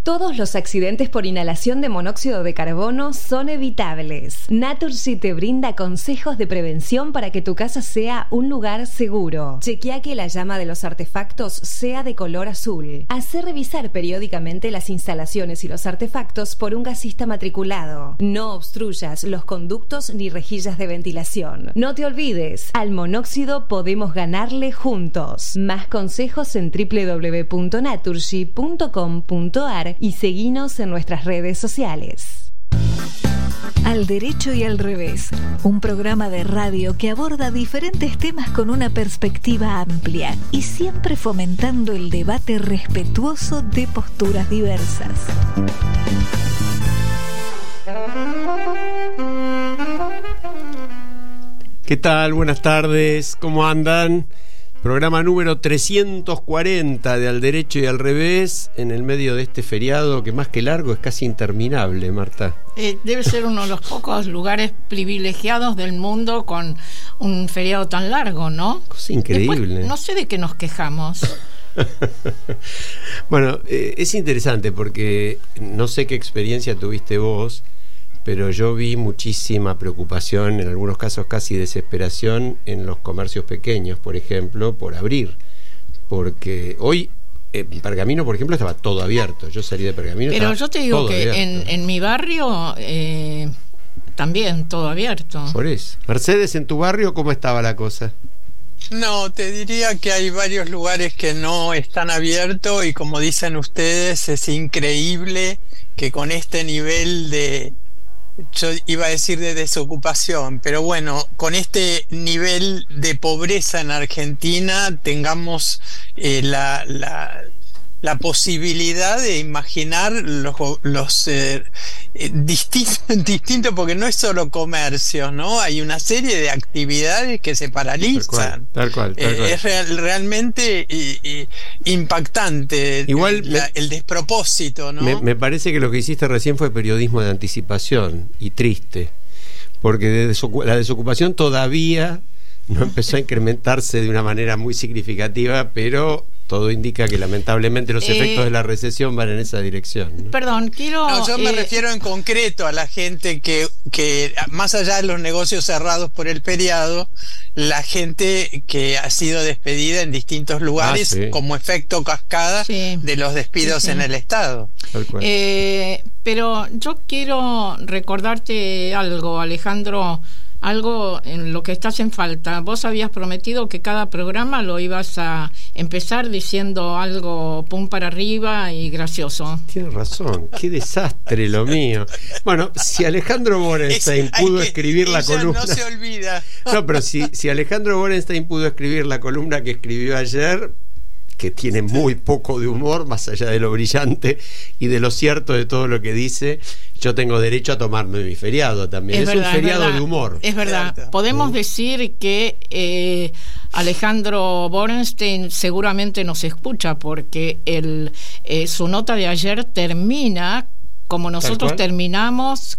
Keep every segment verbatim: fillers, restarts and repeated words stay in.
Todos los accidentes por inhalación de monóxido de carbono son evitables. Naturgy te brinda consejos de prevención para que tu casa sea un lugar seguro. Chequea que la llama de los artefactos sea de color azul. Hacé revisar periódicamente las instalaciones y los artefactos por un gasista matriculado. No obstruyas los conductos ni rejillas de ventilación. No te olvides, al monóxido podemos ganarle juntos. Más consejos en doble u doble u doble u punto naturgy punto com punto a r y seguinos en nuestras redes sociales. Al derecho y al revés, un programa de radio que aborda diferentes temas con una perspectiva amplia y siempre fomentando el debate respetuoso de posturas diversas. ¿Qué tal? Buenas tardes, ¿cómo andan? Programa número trescientos cuarenta de Al Derecho y al Revés, en el medio de este feriado que más que largo es casi interminable, Marta. Eh, debe ser uno de los pocos lugares privilegiados del mundo con un feriado tan largo, ¿no? Cosa increíble. Después, no sé de qué nos quejamos. Bueno, eh, es interesante porque no sé qué experiencia tuviste vos, pero yo vi muchísima preocupación, en algunos casos casi desesperación, en los comercios pequeños, por ejemplo, por abrir. Porque hoy, en Pergamino, por ejemplo, estaba todo abierto. Yo salí de Pergamino. Pero yo te digo que en, en mi barrio eh, también todo abierto. Por eso. Mercedes, ¿en tu barrio cómo estaba la cosa? No, te diría que hay varios lugares que no están abiertos y como dicen ustedes, es increíble que con este nivel de... yo iba a decir de desocupación, pero bueno, con este nivel de pobreza en Argentina tengamos eh, la, la, la posibilidad de imaginar los, los eh, eh, distintos, distinto, porque no es solo comercio, ¿no? Hay una serie de actividades que se paralizan. Tal cual, tal cual, tal cual. Eh, es real, realmente eh, eh, impactante. Igual la, me, el despropósito, ¿no? Me, me parece que lo que hiciste recién fue periodismo de anticipación y triste, porque de desocu- la desocupación todavía no empezó a incrementarse de una manera muy significativa, pero todo indica que lamentablemente los eh, efectos de la recesión van en esa dirección, ¿no? Perdón, quiero... No, yo me eh, refiero en concreto a la gente que, que, más allá de los negocios cerrados por el feriado, la gente que ha sido despedida en distintos lugares, ah, sí, como efecto cascada, sí, de los despidos, sí, sí, en el Estado. Eh, pero yo quiero recordarte algo, Alejandro, algo en lo que estás en falta. Vos habías prometido que cada programa lo ibas a empezar diciendo algo pum para arriba y gracioso. Tienes razón, qué desastre lo mío. Bueno, si Alejandro Borenstein es, pudo que, escribir la columna... no se olvida. No, pero si, si Alejandro Borenstein pudo escribir la columna que escribió ayer, que tiene muy poco de humor, más allá de lo brillante y de lo cierto de todo lo que dice, yo tengo derecho a tomarme mi feriado también. Es, es verdad, un feriado es de humor. Es verdad. Cierto. Podemos ¿Sí? decir que eh, Alejandro Borenstein seguramente nos escucha, porque el, eh, su nota de ayer termina como nosotros terminamos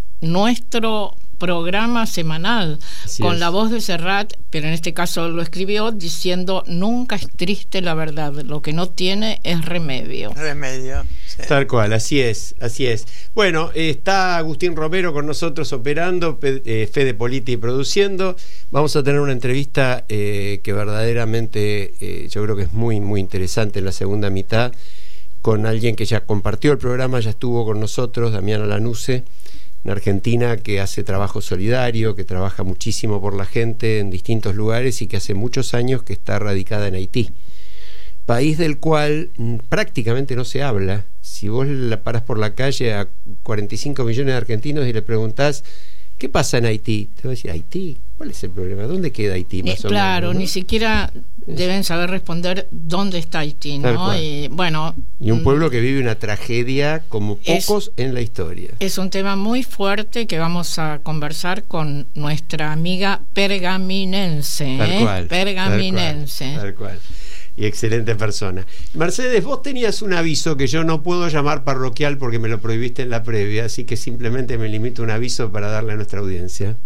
nuestro programa semanal, así con es, la voz de Serrat, pero en este caso lo escribió diciendo: nunca es triste la verdad, lo que no tiene es remedio. Remedio. Sí. Tal cual, así es, así es. Bueno, está Agustín Romero con nosotros operando, eh, Fede Politi produciendo. Vamos a tener una entrevista eh, que verdaderamente eh, yo creo que es muy, muy interesante en la segunda mitad, con alguien que ya compartió el programa, ya estuvo con nosotros, Damiana Lanuse, en Argentina, que hace trabajo solidario, que trabaja muchísimo por la gente en distintos lugares y que hace muchos años que está radicada en Haití, país del cual prácticamente no se habla. Si vos la parás por la calle a cuarenta y cinco millones de argentinos y le preguntás ¿qué pasa en Haití? Te va a decir: ¿Haití? ¿Cuál es el problema? ¿Dónde queda Haití? Más eh, o claro, menos, ¿no? Ni siquiera deben saber responder dónde está Haití, ¿no? Y, bueno, y un pueblo que vive una tragedia como pocos es, en la historia. Es un tema muy fuerte que vamos a conversar con nuestra amiga pergaminense. Tal ¿eh? cual. Pergaminense. Tal cual. Tal cual. Y excelente persona. Mercedes, vos tenías un aviso que yo no puedo llamar parroquial porque me lo prohibiste en la previa, así que simplemente me limito a un aviso para darle a nuestra audiencia.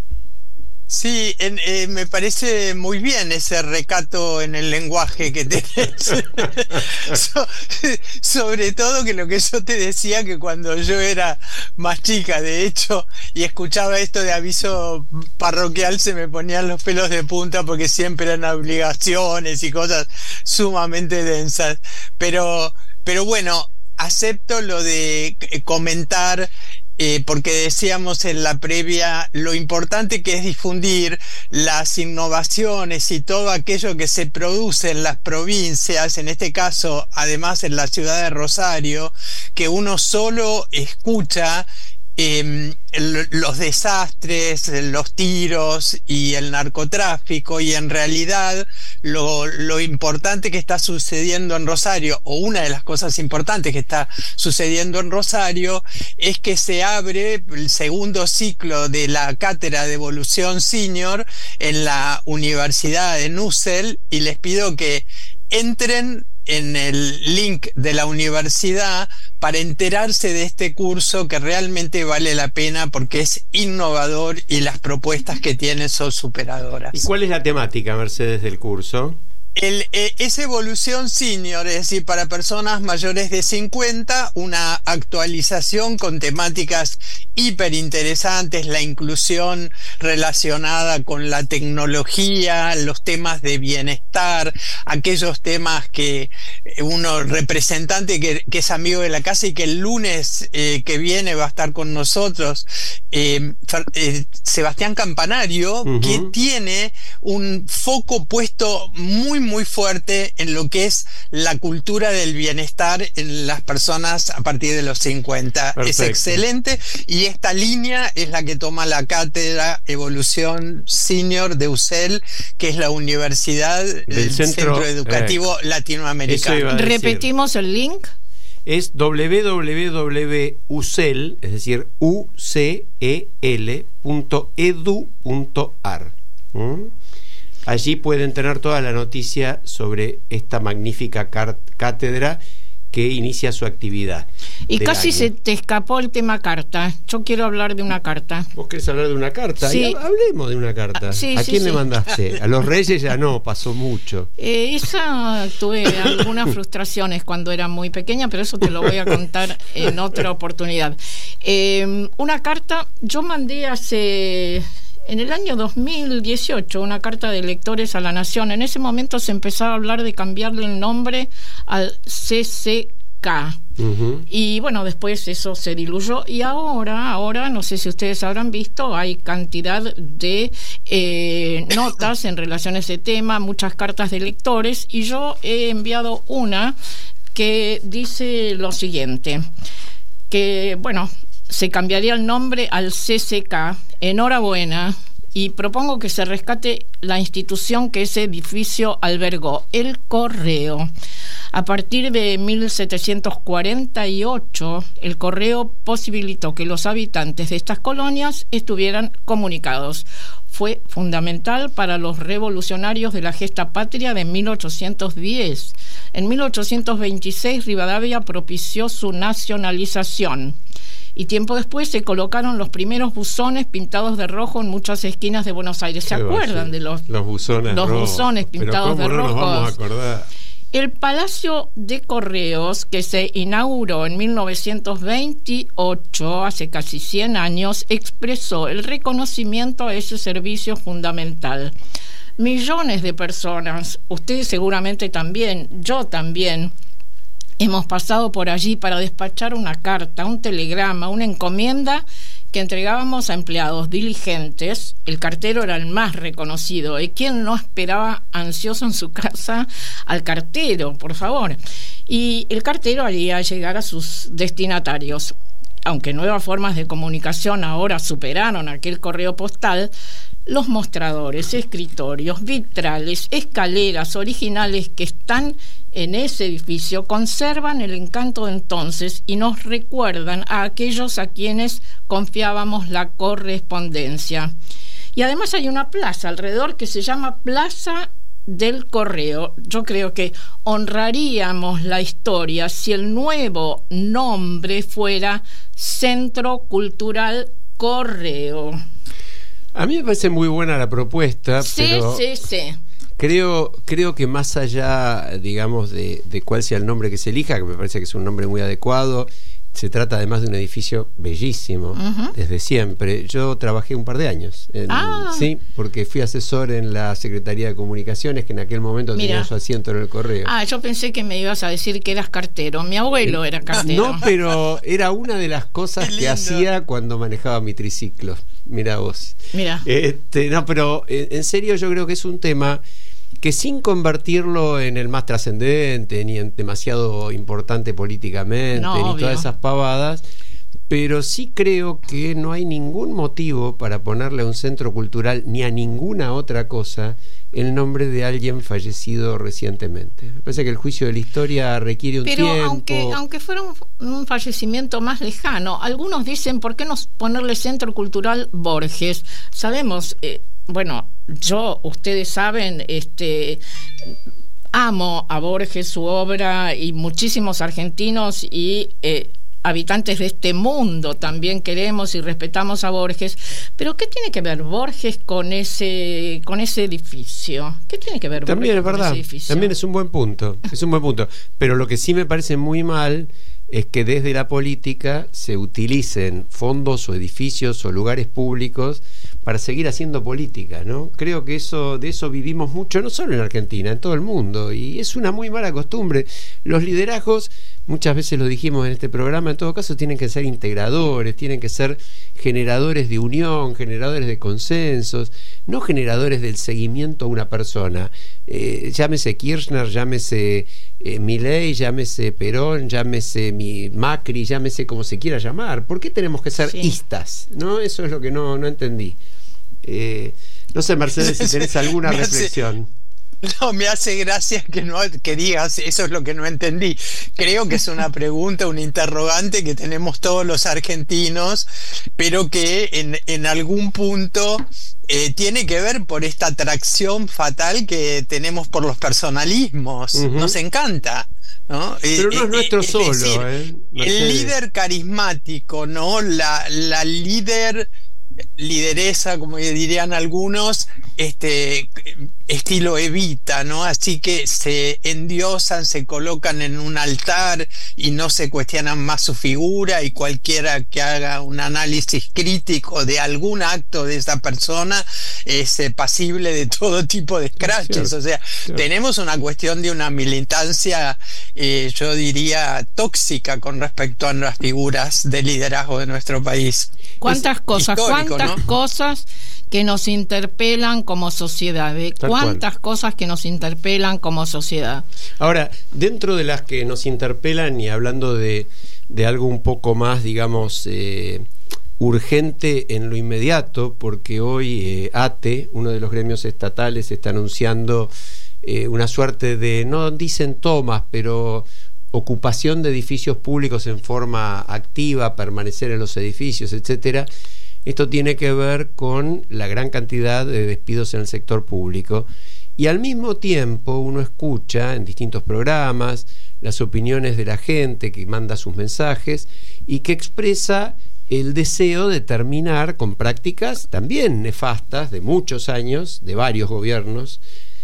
Sí, en, eh, me parece muy bien ese recato en el lenguaje que tenés. so, sobre todo que lo que yo te decía, que cuando yo era más chica, de hecho, y escuchaba esto de aviso parroquial, se me ponían los pelos de punta porque siempre eran obligaciones y cosas sumamente densas. Pero, pero bueno, acepto lo de comentar. Eh, porque decíamos en la previa lo importante que es difundir las innovaciones y todo aquello que se produce en las provincias, en este caso además en la ciudad de Rosario, que uno solo escucha eh, el, los desastres, los tiros y el narcotráfico, y en realidad lo, lo importante que está sucediendo en Rosario, o una de las cosas importantes que está sucediendo en Rosario, es que se abre el segundo ciclo de la cátedra de evolución senior en la Universidad de Nusel, y les pido que entren en el link de la universidad para enterarse de este curso, que realmente vale la pena porque es innovador y las propuestas que tiene son superadoras. ¿Y cuál es la temática, Mercedes, del curso? El, eh, es evolución senior, es decir, para personas mayores de cincuenta, una actualización con temáticas hiper interesantes, la inclusión relacionada con la tecnología, los temas de bienestar, aquellos temas que uno representante que, que es amigo de la casa y que el lunes eh, que viene va a estar con nosotros, eh, eh, Sebastián Campanario, uh-huh. que tiene un foco puesto muy muy fuerte en lo que es la cultura del bienestar en las personas a partir de los cincuenta. Perfecto. Es excelente, y esta línea es la que toma la cátedra Evolución Senior de U C E L, que es la universidad del, del Centro, Centro Educativo eh, Latinoamericano. Repetimos el link. Es w w w punto u c e l, es decir, u c e l punto e d u punto a r. ¿Mm? Allí pueden tener toda la noticia sobre esta magnífica cátedra que inicia su actividad. Y casi año. Se te escapó el tema carta. Yo quiero hablar de una carta. ¿Vos querés hablar de una carta? Sí. Hablemos de una carta. Sí, ¿A sí, quién sí. le mandaste? A los Reyes ya no, pasó mucho. Eh, esa tuve algunas frustraciones cuando era muy pequeña, pero eso te lo voy a contar en otra oportunidad. Eh, una carta, yo mandé hace... En el año dos mil dieciocho, una carta de lectores a la Nación. En ese momento se empezaba a hablar de cambiarle el nombre al C C K. Uh-huh. Y bueno, después eso se diluyó. Y ahora, ahora, no sé si ustedes habrán visto, hay cantidad de eh, notas en relación a ese tema, muchas cartas de lectores. Y yo he enviado una que dice lo siguiente, que bueno... se cambiaría el nombre al C C K. Enhorabuena, y propongo que se rescate la institución que ese edificio albergó, el Correo. A partir de mil setecientos cuarenta y ocho, el Correo posibilitó que los habitantes de estas colonias estuvieran comunicados. Fue fundamental para los revolucionarios de la gesta patria de mil ochocientos diez. En mil ochocientos veintiséis, Rivadavia propició su nacionalización. Y tiempo después se colocaron los primeros buzones pintados de rojo en muchas esquinas de Buenos Aires. ¿Se acuerdan de los, los buzones, los buzones pintados de rojo? Nos vamos a acordar. El Palacio de Correos, que se inauguró en mil novecientos veintiocho, hace casi cien años, expresó el reconocimiento a ese servicio fundamental. Millones de personas, ustedes seguramente también, yo también, hemos pasado por allí para despachar una carta, un telegrama, una encomienda que entregábamos a empleados diligentes. El cartero era el más reconocido. ¿Y quién no esperaba ansioso en su casa al cartero, por favor? Y el cartero haría llegar a sus destinatarios. Aunque nuevas formas de comunicación ahora superaron aquel correo postal, los mostradores, escritorios, vitrales, escaleras originales que están en ese edificio conservan el encanto de entonces y nos recuerdan a aquellos a quienes confiábamos la correspondencia. Y además hay una plaza alrededor que se llama Plaza del Correo. Yo creo que honraríamos la historia si el nuevo nombre fuera Centro Cultural Correo. A mí me parece muy buena la propuesta. Sí, pero sí, sí. Creo, creo que más allá, digamos, de, de cuál sea el nombre que se elija, que me parece que es un nombre muy adecuado, se trata además de un edificio bellísimo, uh-huh. desde siempre. Yo trabajé un par de años, en, ah. sí, porque fui asesor en la Secretaría de Comunicaciones, que en aquel momento Mira. tenía su asiento en el correo. Ah, yo pensé que me ibas a decir que eras cartero. Mi abuelo era cartero. No, pero era una de las cosas que hacía cuando manejaba mi triciclo. Mira vos. Mira. Este, no, pero en serio yo creo que es un tema que sin convertirlo en el más trascendente, ni en demasiado importante políticamente, no, ni obvio. todas esas pavadas, pero sí creo que no hay ningún motivo para ponerle a un centro cultural ni a ninguna otra cosa el nombre de alguien fallecido recientemente. Me parece que el juicio de la historia requiere un pero tiempo. Pero aunque, aunque fuera un, un fallecimiento más lejano, algunos dicen, ¿por qué no ponerle Centro Cultural Borges? Sabemos... Eh, Bueno, yo, ustedes saben, este, amo a Borges, su obra, y muchísimos argentinos y eh, habitantes de este mundo también queremos y respetamos a Borges. Pero ¿qué tiene que ver Borges con ese con ese edificio? ¿Qué tiene que ver También Borges es verdad, con ese edificio? También es un buen punto, es un buen punto. Pero lo que sí me parece muy mal es que desde la política se utilicen fondos o edificios o lugares públicos para seguir haciendo política, ¿no? Creo que eso de eso vivimos mucho, no solo en Argentina, en todo el mundo, y es una muy mala costumbre. Los liderazgos, muchas veces lo dijimos en este programa, en todo caso tienen que ser integradores, tienen que ser generadores de unión, generadores de consensos, no generadores del seguimiento a una persona. Eh, llámese Kirchner, llámese eh, Milei, llámese Perón, llámese mi Macri, llámese como se quiera llamar. ¿Por qué tenemos que ser sí. istas? ¿No? Eso es lo que no, no entendí. Eh, no sé, Mercedes, si tenés alguna reflexión. No, me hace gracia que no que digas eso es lo que no entendí. Creo que es una pregunta, un interrogante que tenemos todos los argentinos, pero que en, en algún punto eh, tiene que ver por esta atracción fatal que tenemos por los personalismos. Uh-huh. Nos encanta, ¿no? Pero no es nuestro eh, solo, es decir, ¿eh? No el sé. líder carismático, ¿no? La, la líder lideresa, como dirían algunos, este estilo Evita, ¿no? Así que se endiosan, se colocan en un altar y no se cuestionan más su figura, y cualquiera que haga un análisis crítico de algún acto de esa persona es eh, pasible de todo tipo de escraches. O sea, cierto. Tenemos una cuestión de una militancia, eh, yo diría, tóxica con respecto a las figuras de liderazgo de nuestro país. ¿Cuántas es cosas? ¿Cuántas ¿no? cosas que nos interpelan como sociedad? ¿eh? ¿Cuántas cual. cosas que nos interpelan como sociedad? Ahora, dentro de las que nos interpelan, y hablando de, de algo un poco más, digamos, eh, urgente en lo inmediato, porque hoy eh, ATE, uno de los gremios estatales, está anunciando eh, una suerte de, no dicen tomas, pero ocupación de edificios públicos en forma activa, permanecer en los edificios, etcétera. Esto tiene que ver con la gran cantidad de despidos en el sector público, y al mismo tiempo uno escucha en distintos programas las opiniones de la gente que manda sus mensajes y que expresa el deseo de terminar con prácticas también nefastas de muchos años, de varios gobiernos,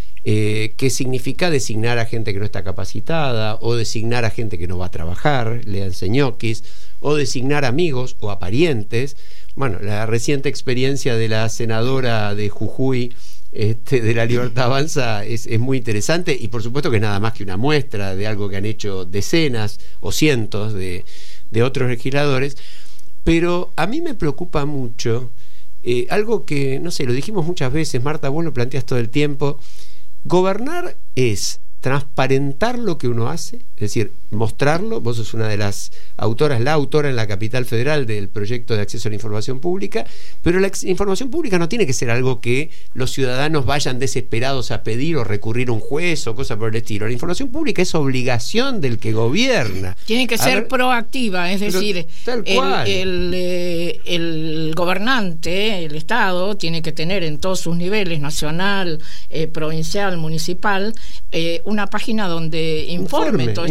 eh, que significa designar a gente que no está capacitada, o designar a gente que no va a trabajar, léanse ñoquis, o designar amigos o a parientes. Bueno, la reciente experiencia de la senadora de Jujuy, este, de La Libertad Avanza, es, es muy interesante, y por supuesto que es nada más que una muestra de algo que han hecho decenas o cientos de, de otros legisladores. Pero a mí me preocupa mucho eh, algo que, no sé, lo dijimos muchas veces, Marta, vos lo planteas todo el tiempo. Gobernar es transparentar lo que uno hace, es decir, mostrarlo. Vos sos una de las autoras, la autora en la Capital Federal del proyecto de acceso a la información pública, pero la información pública no tiene que ser algo que los ciudadanos vayan desesperados a pedir o recurrir a un juez o cosa por el estilo. La información pública es obligación del que gobierna. Tiene que a ser ver, proactiva, es decir, tal cual. El, el, eh, el gobernante, el Estado, tiene que tener en todos sus niveles, nacional, eh, provincial, municipal, eh, una página donde informe, informe todo este informe, tipo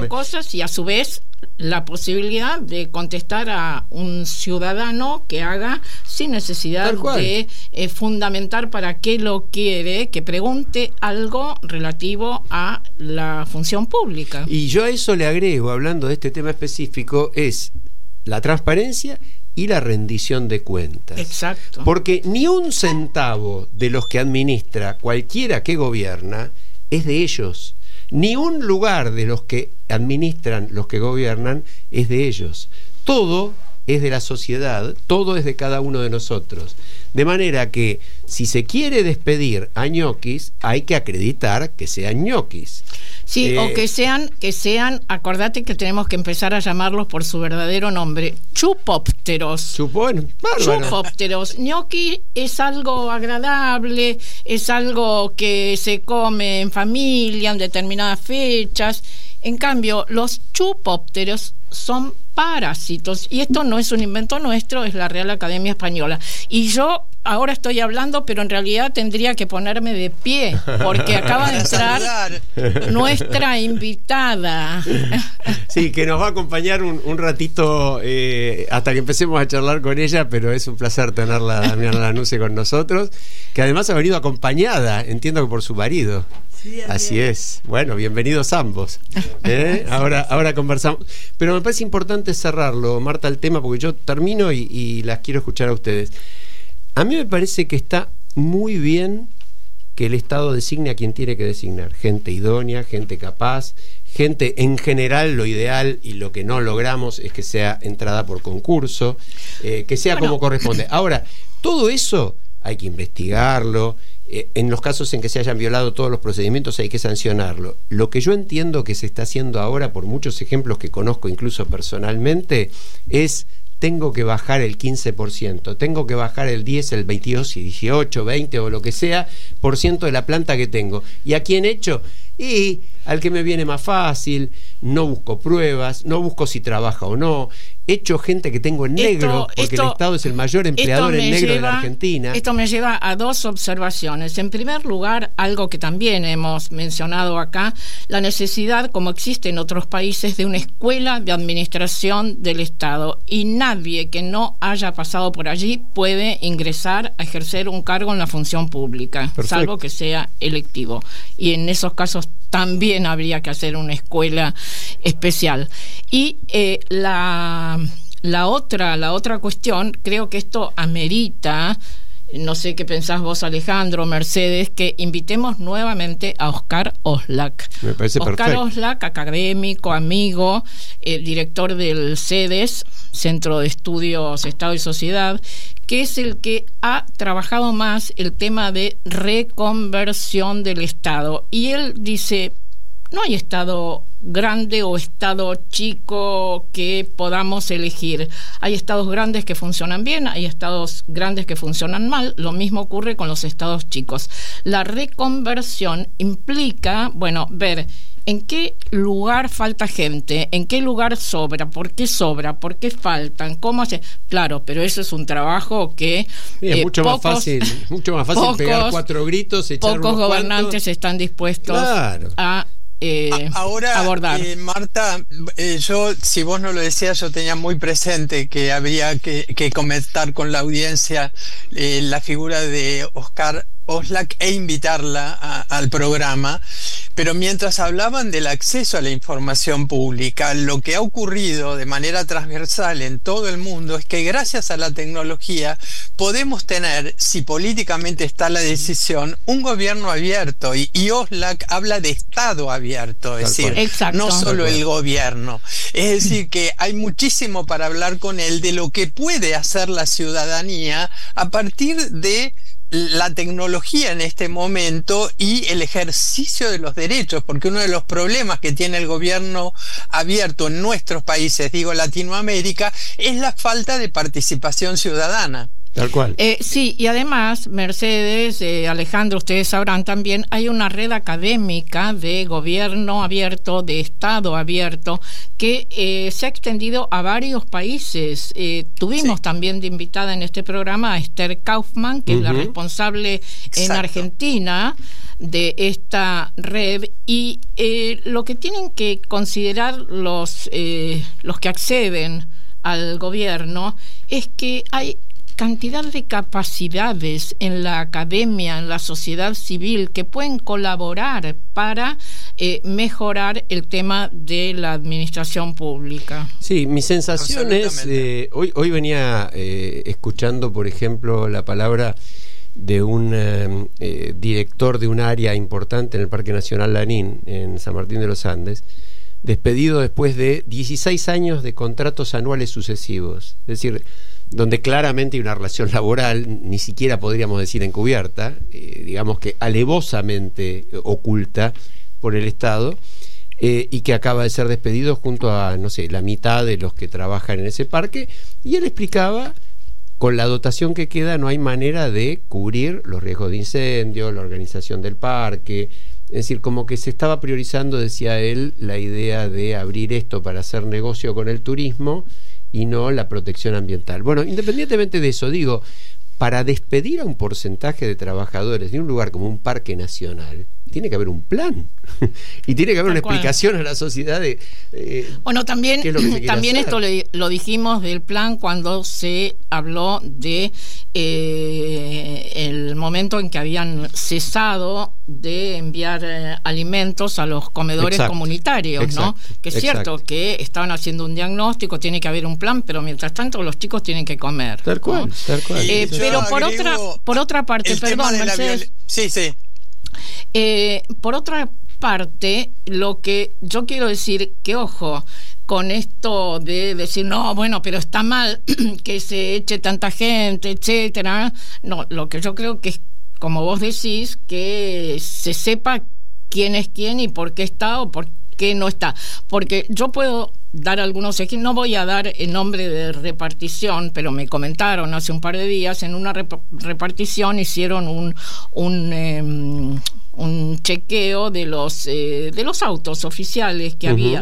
son cosas, y a su vez la posibilidad de contestar a un ciudadano que haga sin necesidad de eh, fundamentar para qué lo quiere, que pregunte algo relativo a la función pública. Y yo a eso le agrego, hablando de este tema específico, es la transparencia y la rendición de cuentas. Exacto. Porque ni un centavo de los que administra cualquiera que gobierna es de ellos. Ni un lugar de los que administran los que gobiernan es de ellos. Todo es de la sociedad, todo es de cada uno de nosotros. De manera que si se quiere despedir a ñoquis, hay que acreditar que sean ñoquis. Sí, eh, o que sean, que sean, acordate que tenemos que empezar a llamarlos por su verdadero nombre, chupópteros. Chupón, bárbaro. Chupópteros. Ñoqui es algo agradable, es algo que se come en familia en determinadas fechas. En cambio, los chupópteros son parásitos, y esto no es un invento nuestro, es la Real Academia Española. Y yo ahora estoy hablando, pero en realidad tendría que ponerme de pie, porque acaba de entrar nuestra invitada. Sí, que nos va a acompañar un, un ratito eh, hasta que empecemos a charlar con ella, pero es un placer tenerla, Damiana Lanusse, con nosotros, que además ha venido acompañada, entiendo que por su marido. Sí, así es. Bueno, bienvenidos ambos. ¿Eh? Ahora, ahora conversamos. Pero me parece importante cerrarlo, Marta, el tema, porque yo termino y, y las quiero escuchar a ustedes. A mí me parece que está muy bien que el Estado designe a quien tiene que designar. Gente idónea, gente capaz, gente en general. Lo ideal y lo que no logramos es que sea entrada por concurso, eh, que sea bueno. como corresponde. Ahora, todo eso hay que investigarlo. Eh, en los casos en que se hayan violado todos los procedimientos hay que sancionarlo. Lo que yo entiendo que se está haciendo ahora, por muchos ejemplos que conozco incluso personalmente, es: tengo que bajar el quince por ciento, tengo que bajar el diez, el veintidós, dieciocho, veinte o lo que sea por ciento de la planta que tengo. ¿Y a quién echo? Y al que me viene más fácil, no busco pruebas, no busco si trabaja o no, echo gente que tengo en negro, esto, porque esto, el Estado es el mayor empleador en negro lleva, de la Argentina. Esto me lleva a dos observaciones. En primer lugar, algo que también hemos mencionado acá, la necesidad, como existe en otros países, de una escuela de administración del Estado, y nadie que no haya pasado por allí puede ingresar a ejercer un cargo en la función pública. Perfecto. Salvo que sea electivo, y en esos casos también habría que hacer una escuela especial. Y eh, la, la otra la otra cuestión, creo que esto amerita, no sé qué pensás vos, Alejandro, Mercedes, que invitemos nuevamente a Oscar Oslak. Me parece Oscar perfecto. Oslak, académico, amigo, eh, director del CEDES, Centro de Estudios Estado y Sociedad, que es el que ha trabajado más el tema de reconversión del Estado. Y él dice: no hay Estado grande o Estado chico que podamos elegir. Hay estados grandes que funcionan bien, hay estados grandes que funcionan mal. Lo mismo ocurre con los estados chicos. La reconversión implica, bueno, ver en qué lugar falta gente, en qué lugar sobra, por qué sobra, por qué faltan, cómo hace. Claro, pero eso es un trabajo que sí, es eh, mucho pocos, más fácil, mucho más fácil pocos, pegar cuatro gritos, echar pocos unos gobernantes cuantos. Están dispuestos claro. a Eh, Ahora, abordar. Eh, Marta, eh, yo, si vos no lo decías, yo tenía muy presente que habría que, que comentar con la audiencia eh, la figura de Oscar Oslak e invitarla a, al programa. Pero mientras hablaban del acceso a la información pública, lo que ha ocurrido de manera transversal en todo el mundo es que gracias a la tecnología podemos tener, si políticamente está la decisión, un gobierno abierto, y, y Oslak habla de Estado abierto, es decir, Exacto. no solo el gobierno. Es decir, que hay muchísimo para hablar con él de lo que puede hacer la ciudadanía a partir de la tecnología en este momento y el ejercicio de los derechos, porque uno de los problemas que tiene el gobierno abierto en nuestros países, digo Latinoamérica, es la falta de participación ciudadana. Tal cual. Eh, sí, y además, Mercedes, eh, Alejandro, ustedes sabrán también, hay una red académica de gobierno abierto, de Estado abierto, que eh, se ha extendido a varios países. Eh, tuvimos sí. también de invitada en este programa a Esther Kaufman, que uh-huh. es la responsable Exacto. en Argentina de esta red y eh, lo que tienen que considerar los, eh, los que acceden al gobierno es que hay cantidad de capacidades en la academia, en la sociedad civil, que pueden colaborar para eh, mejorar el tema de la administración pública. Sí, mi sensación es, eh, hoy, hoy venía eh, escuchando, por ejemplo, la palabra de un eh, eh, director de un área importante en el Parque Nacional Lanín, en San Martín de los Andes, despedido después de dieciséis años de contratos anuales sucesivos. Es decir, donde claramente hay una relación laboral, ni siquiera podríamos decir encubierta, eh, digamos que alevosamente oculta por el Estado, eh, y que acaba de ser despedido junto a, no sé, la mitad de los que trabajan en ese parque, y él explicaba, con la dotación que queda no hay manera de cubrir los riesgos de incendio, la organización del parque. Es decir, como que se estaba priorizando, decía él, la idea de abrir esto para hacer negocio con el turismo y no la protección ambiental. Bueno, independientemente de eso, digo, para despedir a un porcentaje de trabajadores de un lugar como un parque nacional, tiene que haber un plan y tiene que haber Tal una cual. explicación a la sociedad de eh, bueno, también, qué es lo que se quiere también hacer. Esto le, lo dijimos del plan cuando se habló de eh, el momento en que habían cesado de enviar eh, alimentos a los comedores Exacto. comunitarios, Exacto. ¿no? Que es Exacto. cierto que estaban haciendo un diagnóstico, tiene que haber un plan, pero mientras tanto los chicos tienen que comer. Tal cual, ¿no? tal cual. Eh, pero por otra, por otra parte, perdón, Mercedes. Sí, sí. Eh, por otra parte, lo que yo quiero decir, que ojo, con esto de decir, no, bueno, pero está mal que se eche tanta gente, etcétera. No, lo que yo creo que es, como vos decís, que se sepa quién es quién y por qué está o por qué no está. Porque yo puedo dar algunos ejemplos, no voy a dar el nombre de repartición, pero me comentaron hace un par de días, en una rep- repartición hicieron un un, eh, un chequeo de los eh, de los autos oficiales que uh-huh. había.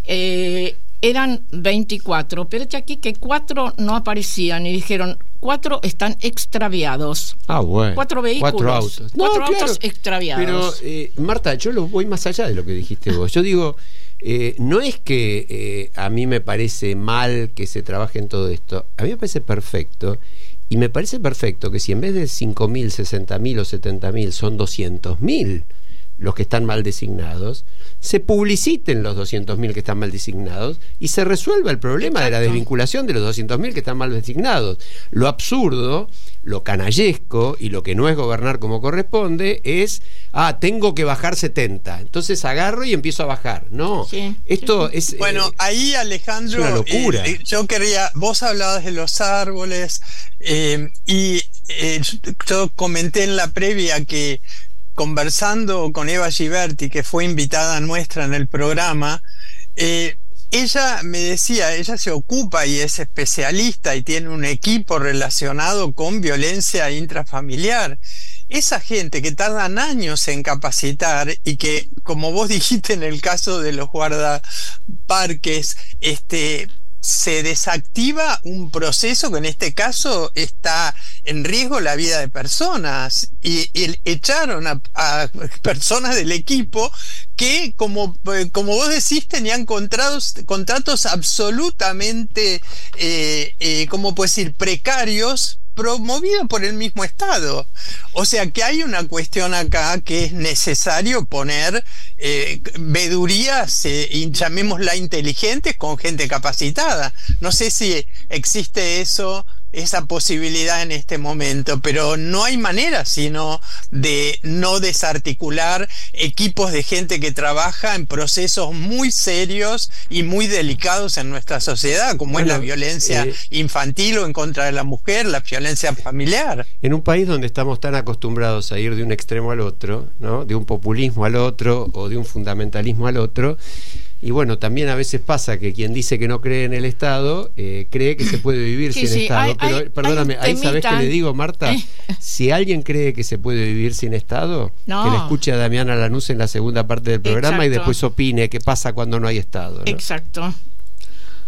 Eh, eran veinticuatro, pero este aquí que cuatro no aparecían y dijeron, cuatro están extraviados. Ah, bueno. Cuatro vehículos. Cuatro autos. Cuatro no, autos claro. extraviados. Pero, eh, Marta, yo lo voy más allá de lo que dijiste vos. Yo digo, eh, no es que eh, a mí me parece mal que se trabaje en todo esto. A mí me parece perfecto. Y me parece perfecto que si en vez de cinco mil, sesenta mil o setenta mil son doscientos mil los que están mal designados, se publiciten los doscientos mil que están mal designados y se resuelva el problema Exacto. de la desvinculación de los doscientos mil que están mal designados. Lo absurdo, lo canallesco y lo que no es gobernar como corresponde es, ah, tengo que bajar setenta, entonces agarro y empiezo a bajar. No, sí, esto sí. es... Bueno, eh, ahí Alejandro, es una locura. Eh, yo quería, vos hablabas de los árboles eh, y eh, yo comenté en la previa que conversando con Eva Giberti, que fue invitada nuestra en el programa, eh, ella me decía, ella se ocupa y es especialista y tiene un equipo relacionado con violencia intrafamiliar. Esa gente que tardan años en capacitar y que, como vos dijiste en el caso de los guardaparques, este... se desactiva un proceso que en este caso está en riesgo la vida de personas y, y echaron a, a personas del equipo que, como, como vos decís, tenían contratos, contratos absolutamente, eh, eh, ¿cómo puedo decir?, precarios, promovido por el mismo Estado. O sea que hay una cuestión acá que es necesario poner eh, vedurías, eh, llamémosla inteligentes, con gente capacitada. No sé si existe eso, esa posibilidad en este momento, pero no hay manera sino de no desarticular equipos de gente que trabaja en procesos muy serios y muy delicados en nuestra sociedad, como bueno, es la violencia eh, infantil o en contra de la mujer, la violencia familiar. En un país donde estamos tan acostumbrados a ir de un extremo al otro, ¿no?, de un populismo al otro o de un fundamentalismo al otro. Y bueno, también a veces pasa que quien dice que no cree en el Estado eh, cree que se puede vivir sí, sin sí, Estado. hay, Pero hay, perdóname, hay ahí sabés que le digo, Marta, eh. si alguien cree que se puede vivir sin Estado, no. que le escuche a Damiana Lanús en la segunda parte del programa. Exacto. Y después opine qué pasa cuando no hay Estado, ¿no? Exacto.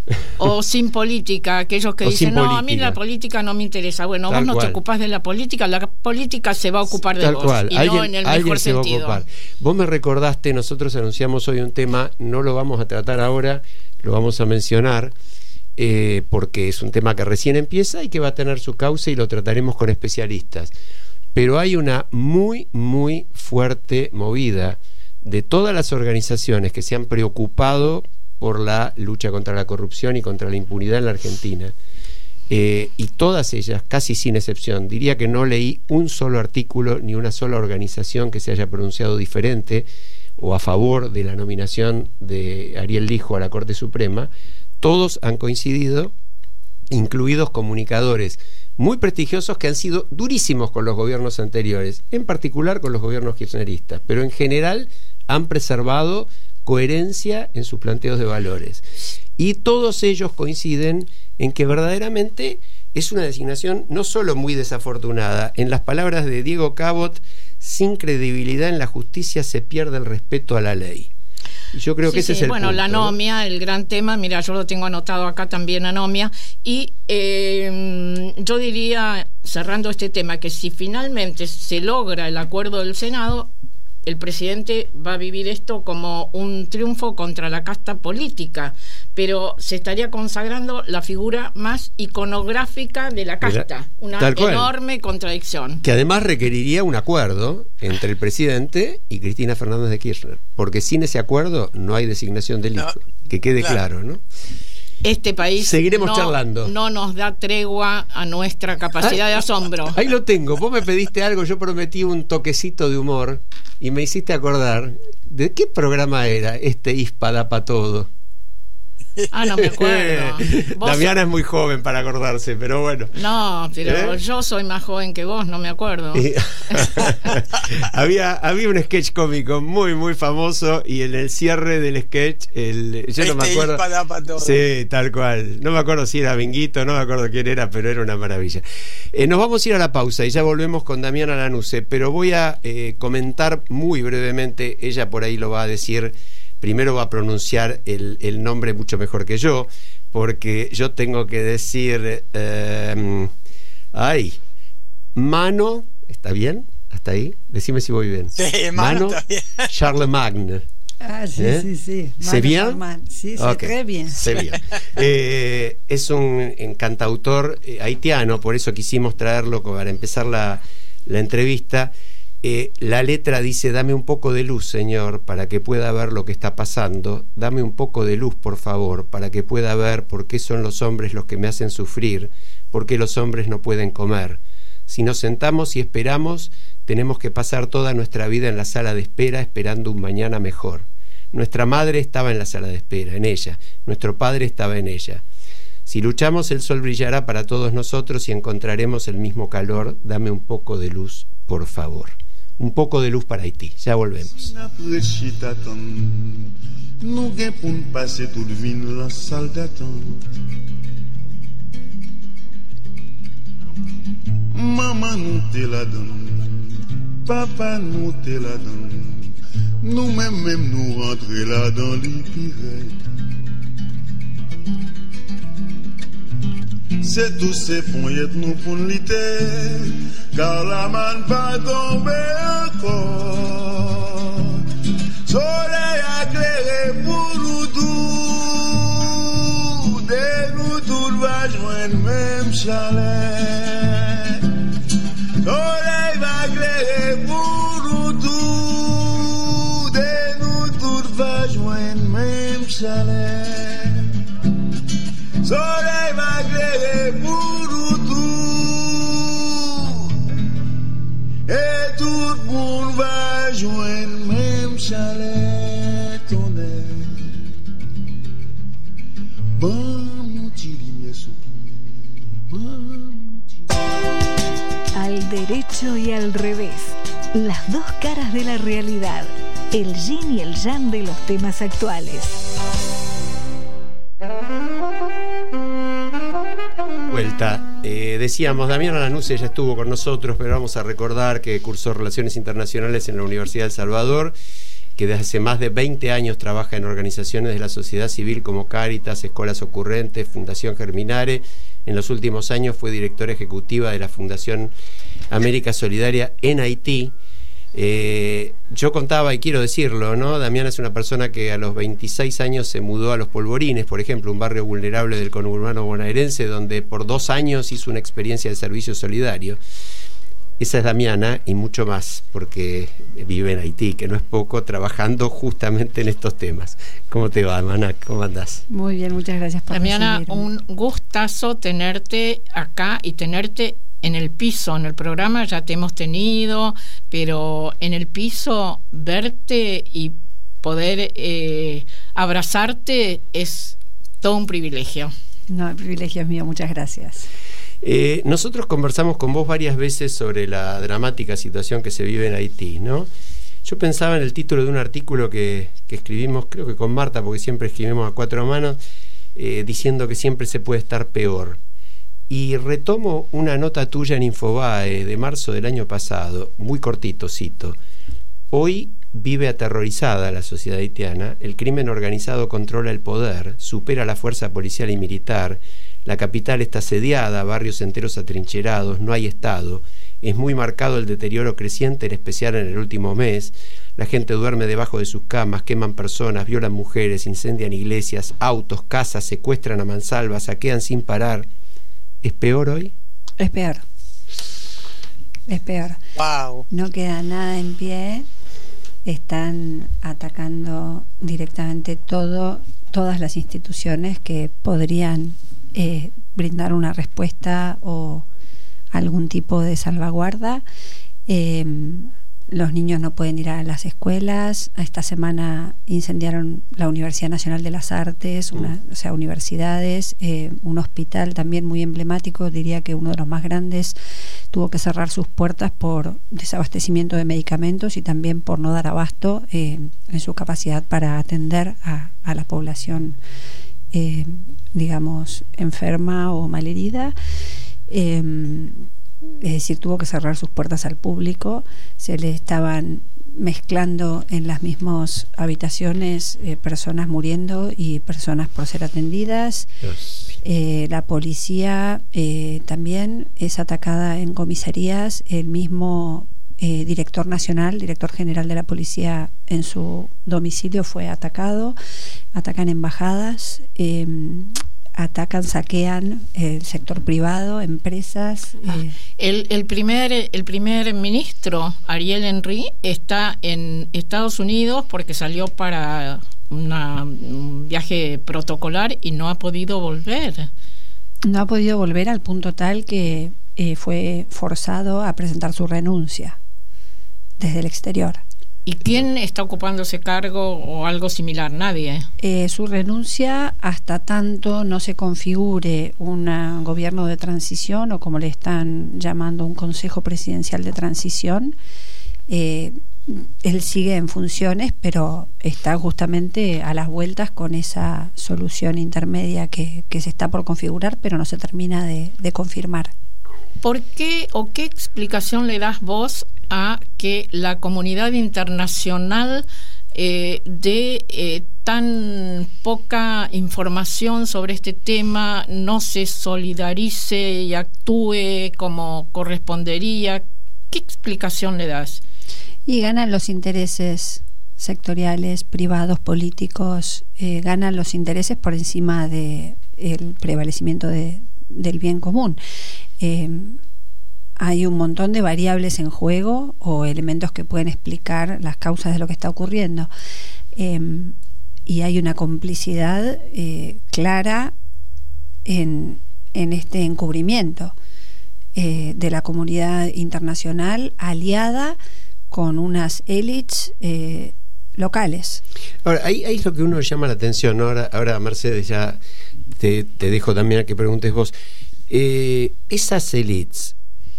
O sin política, aquellos que O dicen, sin no, política. a mí la política no me interesa. Bueno, Tal vos no cual. te ocupás de la política, la política se va a ocupar de Tal vos. cual. Y Alguien, no en el alguien mejor se va a sentido. ocupar. Vos me recordaste, nosotros anunciamos hoy un tema, no lo vamos a tratar ahora, lo vamos a mencionar, eh, porque es un tema que recién empieza y que va a tener su cauce y lo trataremos con especialistas. Pero hay una muy, muy fuerte movida de todas las organizaciones que se han preocupado por la lucha contra la corrupción y contra la impunidad en la Argentina. Eh, y todas ellas, casi sin excepción, diría que no leí un solo artículo ni una sola organización que se haya pronunciado diferente o a favor de la nominación de Ariel Lijo a la Corte Suprema. Todos han coincidido, incluidos comunicadores muy prestigiosos que han sido durísimos con los gobiernos anteriores, en particular con los gobiernos kirchneristas, pero en general han preservado coherencia en sus planteos de valores. Y todos ellos coinciden en que verdaderamente es una designación no solo muy desafortunada, en las palabras de Diego Cabot, sin credibilidad en la justicia se pierde el respeto a la ley. Y yo creo Sí, que ese sí, es el bueno, punto, la anomia, ¿no? El gran tema, mira, yo lo tengo anotado acá también, anomia, y eh, yo diría, cerrando este tema, que si finalmente se logra el acuerdo del Senado, el presidente va a vivir esto como un triunfo contra la casta política, pero se estaría consagrando la figura más iconográfica de la casta, una enorme contradicción. Que además requeriría un acuerdo entre el presidente y Cristina Fernández de Kirchner, porque sin ese acuerdo no hay designación del hijo, no, que quede claro, claro, ¿no? Este país Seguiremos no, charlando. no nos da tregua a nuestra capacidad de asombro. Ahí lo tengo. Vos me pediste algo, yo prometí un toquecito de humor y me hiciste acordar. ¿De qué programa era este Ispa da pa' todo? Ah, no me acuerdo. Damiana sos... es muy joven para acordarse, pero bueno. No, pero ¿Eh? yo soy más joven que vos, no me acuerdo. Y... había, había un sketch cómico muy, muy famoso y en el cierre del sketch, el, yo este no me acuerdo. Todo. Sí, tal cual. No me acuerdo si era Binguito, no me acuerdo quién era, pero era una maravilla. Eh, nos vamos a ir a la pausa y ya volvemos con Damiana Lanuse, pero voy a eh, comentar muy brevemente, ella por ahí lo va a decir. Primero va a pronunciar el, el nombre mucho mejor que yo, porque yo tengo que decir, eh, ay, Mano, ¿está bien? ¿Hasta ahí? Decime si voy bien. Sí, Mano, Mano Charlemagne. Ah, sí, ¿Eh? sí, sí. ¿C'est bien? Sí, c'est okay. très bien. C'est bien. Eh, es un cantautor eh, haitiano, por eso quisimos traerlo para empezar la, la entrevista. Eh, la letra dice: dame un poco de luz, Señor, para que pueda ver lo que está pasando. Dame un poco de luz, por favor, para que pueda ver por qué son los hombres los que me hacen sufrir, por qué los hombres no pueden comer. Si nos sentamos y esperamos, tenemos que pasar toda nuestra vida en la sala de espera, esperando un mañana mejor. Nuestra madre estaba en la sala de espera, en ella. Nuestro padre estaba en ella. Si luchamos, el sol brillará para todos nosotros y encontraremos el mismo calor. Dame un poco de luz, por favor. Un poco de luz para Haití. Ya volvemos. Maman nous te la donne, papa nous te la donne, nous-mêmes même nous rentrer là dans l'épirette. C'est tous ces poignettes nous pour l'été, car la manne pas tomber encore. Soleil éclairé pour nous tous, dès nous tous va joindre même chalet. Soleil va éclairer pour nous tous, dès nous tous va joindre même chalet. Soleil va éclairer pour nous tous, et tout le monde va joindre même chalet. Tonnerre, bon mon petit lumière soupir, bon. Al derecho y al revés, las dos caras de la realidad, el yin y el yang de los temas actuales. Vuelta. Eh, decíamos, Damiana Lanuse ya estuvo con nosotros, pero vamos a recordar que cursó Relaciones Internacionales en la Universidad de El Salvador que desde hace más de veinte años trabaja en organizaciones de la sociedad civil como Cáritas, Escuelas Ocurrentes, Fundación Germinare. En los últimos años fue directora ejecutiva de la Fundación América Solidaria en Haití. Eh, yo contaba, y quiero decirlo, ¿no? Damiana es una persona que a los veintiséis años se mudó a Los Polvorines, por ejemplo, un barrio vulnerable del conurbano bonaerense, donde por dos años hizo una experiencia de servicio solidario. Esa es Damiana y mucho más, porque vive en Haití, que no es poco, trabajando justamente en estos temas. ¿Cómo te va, Damiana? ¿Cómo andás? Muy bien, muchas gracias por Damiana, recibirme. un gustazo tenerte acá y tenerte en el piso. En el programa ya te hemos tenido, pero en el piso verte y poder eh, abrazarte es todo un privilegio. No, el privilegio es mío, muchas gracias. Eh, nosotros conversamos con vos varias veces sobre la dramática situación que se vive en Haití, ¿no? Yo pensaba en el título de un artículo que, que escribimos, creo que con Marta, porque siempre escribimos a cuatro manos, eh, diciendo que siempre se puede estar peor. Y retomo una nota tuya en Infobae de marzo del año pasado, muy cortito, cito. Hoy vive aterrorizada la sociedad haitiana, el crimen organizado controla el poder, supera la fuerza policial y militar, la capital está asediada, barrios enteros atrincherados, no hay Estado, es muy marcado el deterioro creciente, en especial en el último mes, la gente duerme debajo de sus camas, queman personas, violan mujeres, incendian iglesias, autos, casas, secuestran a mansalva, saquean sin parar. ¿Es peor hoy? Es peor. Es peor. Wow. No queda nada en pie. Están atacando directamente todo, todas las instituciones que podrían eh, brindar una respuesta o algún tipo de salvaguarda. Eh, los niños no pueden ir a las escuelas. Esta semana incendiaron la Universidad Nacional de las Artes, una, o sea, universidades, eh, un hospital también muy emblemático, diría que uno de los más grandes, tuvo que cerrar sus puertas por desabastecimiento de medicamentos y también por no dar abasto eh, en su capacidad para atender a, a la población, eh, digamos, enferma o malherida. Eh, Es decir, tuvo que cerrar sus puertas al público, se le estaban mezclando en las mismas habitaciones eh, personas muriendo y personas por ser atendidas. Yes. Eh, la policía eh, también es atacada en comisarías, el mismo eh, director nacional, director general de la policía en su domicilio fue atacado, atacan embajadas, eh, atacan, saquean el sector privado, empresas. Ah, eh. el, el, primer, el primer ministro, Ariel Henry, está en Estados Unidos porque salió para una, un viaje protocolar y no ha podido volver. No ha podido volver al punto tal que eh, fue forzado a presentar su renuncia desde el exterior. ¿Y quién está ocupando ese cargo o algo similar? Nadie. Eh, su renuncia hasta tanto no se configure un gobierno de transición o como le están llamando un consejo presidencial de transición. Eh, él sigue en funciones, pero está justamente a las vueltas con esa solución intermedia que, que se está por configurar, pero no se termina de, de confirmar. ¿Por qué o qué explicación le das vos a que la comunidad internacional eh, dé eh, tan poca información sobre este tema, no se solidarice y actúe como correspondería? ¿Qué explicación le das? Y ganan los intereses sectoriales, privados, políticos, eh, ganan los intereses por encima de el prevalecimiento de, del bien común. Eh, hay un montón de variables en juego o elementos que pueden explicar las causas de lo que está ocurriendo. Eh, y hay una complicidad eh, clara en, en este encubrimiento eh, de la comunidad internacional aliada con unas élites eh, locales. Ahora, ahí, ahí es lo que uno llama la atención, ¿no? Ahora, ahora Mercedes, ya te, te dejo también a que preguntes vos. Eh, esas élites,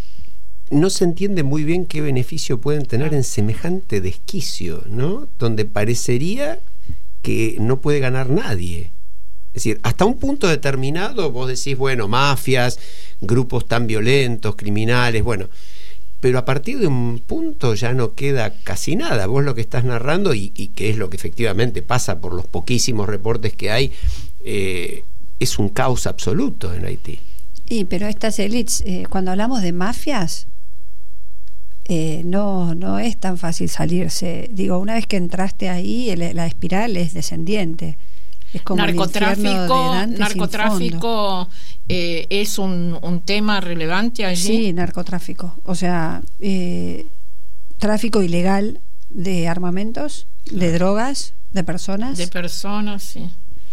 no se entiende muy bien qué beneficio pueden tener en semejante desquicio, ¿no? Donde parecería que no puede ganar nadie. Es decir, hasta un punto determinado vos decís, bueno, mafias, grupos tan violentos, criminales, bueno, pero a partir de un punto ya no queda casi nada. Vos lo que estás narrando, y, y que es lo que efectivamente pasa por los poquísimos reportes que hay, eh, es un caos absoluto en Haití. Y pero estas élites, eh, cuando hablamos de mafias, eh, no, no es tan fácil salirse. Digo, una vez que entraste ahí, el, la espiral es descendiente. Es como narcotráfico, narcotráfico eh, es un, un tema relevante allí. Sí, narcotráfico. O sea, eh, tráfico ilegal de armamentos, de drogas, de personas. De personas, sí.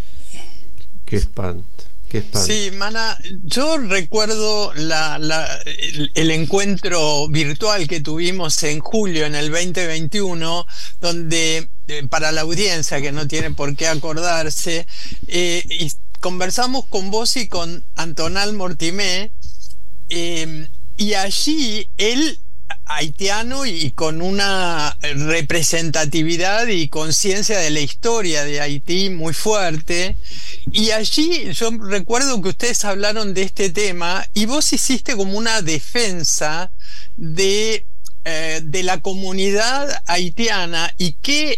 Qué espanto. Sí, Mana, yo recuerdo la, la, el, el encuentro virtual que tuvimos en julio, en el veinte veintiuno, donde, eh, para la audiencia que no tiene por qué acordarse, eh, y conversamos con vos y con Antonal Mortimé, eh, y allí él, haitiano y con una representatividad y conciencia de la historia de Haití muy fuerte, y allí yo recuerdo que ustedes hablaron de este tema y vos hiciste como una defensa de Eh, de la comunidad haitiana y que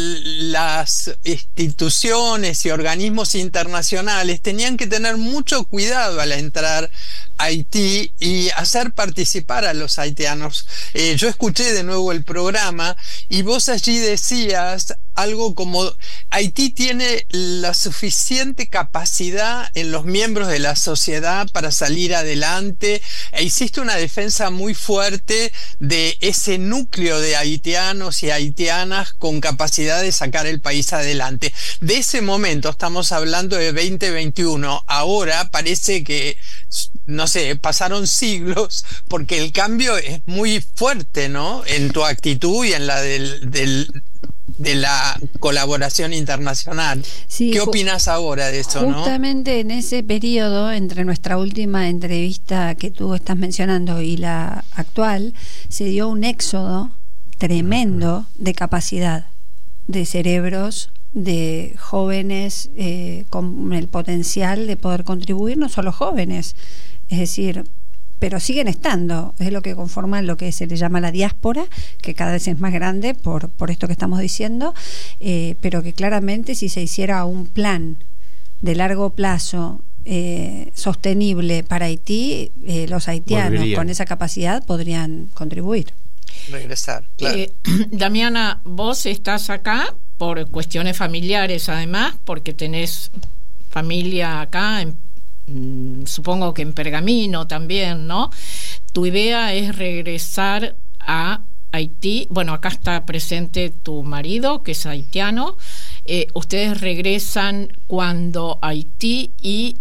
las instituciones y organismos internacionales tenían que tener mucho cuidado al entrar a Haití y hacer participar a los haitianos. Eh, yo escuché de nuevo el programa y vos allí decías algo como: Haití tiene la suficiente capacidad en los miembros de la sociedad para salir adelante, e hiciste una defensa muy fuerte de ese núcleo de haitianos y haitianas con capacidad de sacar el país adelante. De ese momento, estamos hablando de veinte veintiuno, ahora parece que, no sé, pasaron siglos, porque el cambio es muy fuerte, ¿no? En tu actitud y en la del, del de la colaboración internacional. Sí, ¿qué opinas ahora de eso? Justamente, ¿no? En ese periodo, entre nuestra última entrevista que tú estás mencionando y la actual, se dio un éxodo tremendo de capacidad, de cerebros, de jóvenes eh, con el potencial de poder contribuir, no solo jóvenes, es decir, pero siguen estando, es lo que conforma lo que se le llama la diáspora, que cada vez es más grande por, por esto que estamos diciendo, eh, pero que claramente si se hiciera un plan de largo plazo eh, sostenible para Haití, eh, los haitianos Volvería. con esa capacidad podrían contribuir. Regresar, claro. Eh, Damiana, vos estás acá por cuestiones familiares, además, porque tenés familia acá en supongo que en Pergamino también, ¿no? Tu idea es regresar a Haití. Bueno, acá está presente tu marido, que es haitiano. Eh, ustedes regresan cuando Haití y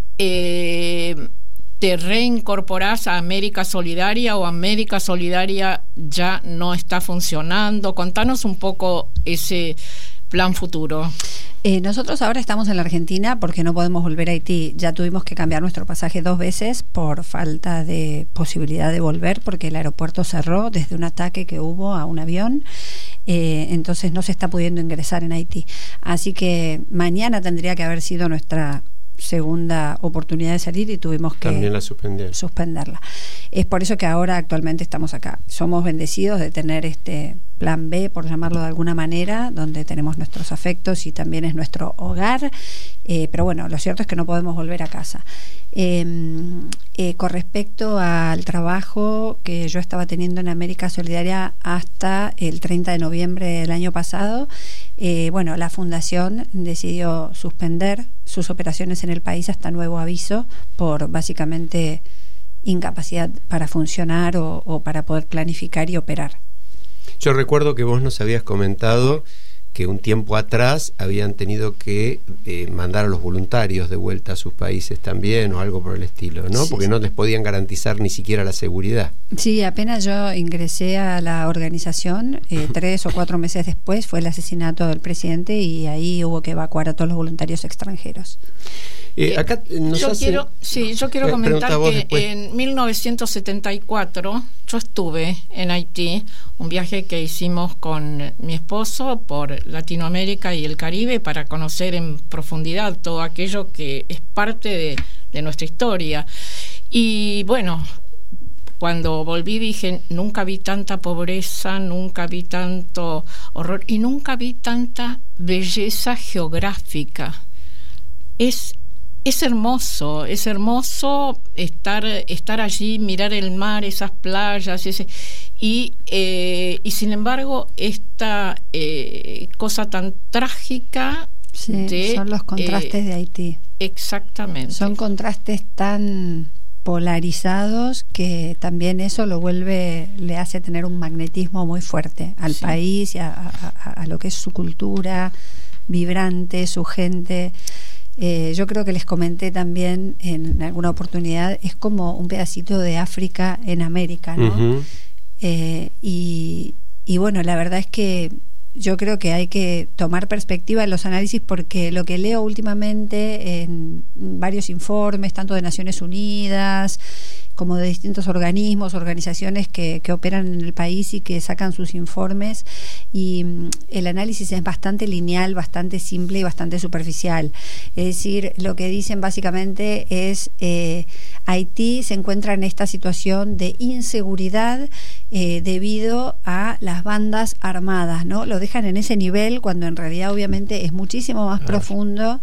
eh, te reincorporás a América Solidaria, o América Solidaria ya no está funcionando. Contanos un poco ese plan futuro. Eh, nosotros ahora estamos en la Argentina porque no podemos volver a Haití. Ya tuvimos que cambiar nuestro pasaje dos veces por falta de posibilidad de volver, porque el aeropuerto cerró desde un ataque que hubo a un avión. Eh, entonces no se está pudiendo ingresar en Haití. Así que mañana tendría que haber sido nuestra segunda oportunidad de salir y tuvimos que También la suspenderla. Es por eso que ahora actualmente estamos acá. Somos bendecidos de tener este plan B, por llamarlo de alguna manera, donde tenemos nuestros afectos y también es nuestro hogar, eh, pero bueno, lo cierto es que no podemos volver a casa. Eh, eh, con respecto al trabajo que yo estaba teniendo en América Solidaria hasta el treinta de noviembre del año pasado, eh, bueno, la fundación decidió suspender sus operaciones en el país hasta nuevo aviso por básicamente incapacidad para funcionar o, o para poder planificar y operar. Yo recuerdo que vos nos habías comentado que un tiempo atrás habían tenido que eh, mandar a los voluntarios de vuelta a sus países también, o algo por el estilo, ¿no? Sí, porque no les podían garantizar ni siquiera la seguridad. Sí, apenas yo ingresé a la organización, eh, tres o cuatro meses después fue el asesinato del presidente y ahí hubo que evacuar a todos los voluntarios extranjeros. Eh, acá nos yo hace... quiero, sí, yo quiero comentar que después. En mil novecientos setenta y cuatro yo estuve en Haití, un viaje que hicimos con mi esposo por Latinoamérica y el Caribe para conocer en profundidad todo aquello que es parte de, de nuestra historia. Y bueno, cuando volví dije, nunca vi tanta pobreza, nunca vi tanto horror y nunca vi tanta belleza geográfica. Es, es hermoso, es hermoso estar, estar allí, mirar el mar, esas playas, ese, y, eh, y sin embargo esta eh, cosa tan trágica. Sí, de, son los contrastes eh, de Haití. Exactamente. Son contrastes tan polarizados que también eso lo vuelve, le hace tener un magnetismo muy fuerte al sí. país y a, a, a lo que es su cultura vibrante, su gente. Eh, yo creo que les comenté también en alguna oportunidad, es como un pedacito de África en América, ¿no? Uh-huh. eh, y, y bueno, la verdad es que yo creo que hay que tomar perspectiva en los análisis, porque lo que leo últimamente en varios informes, tanto de Naciones Unidas como de distintos organismos, organizaciones que, que operan en el país y que sacan sus informes, y el análisis es bastante lineal, bastante simple y bastante superficial. Es decir, lo que dicen básicamente es eh, Haití se encuentra en esta situación de inseguridad eh, debido a las bandas armadas, ¿no? Lo dejan en ese nivel cuando en realidad obviamente es muchísimo más claro. profundo.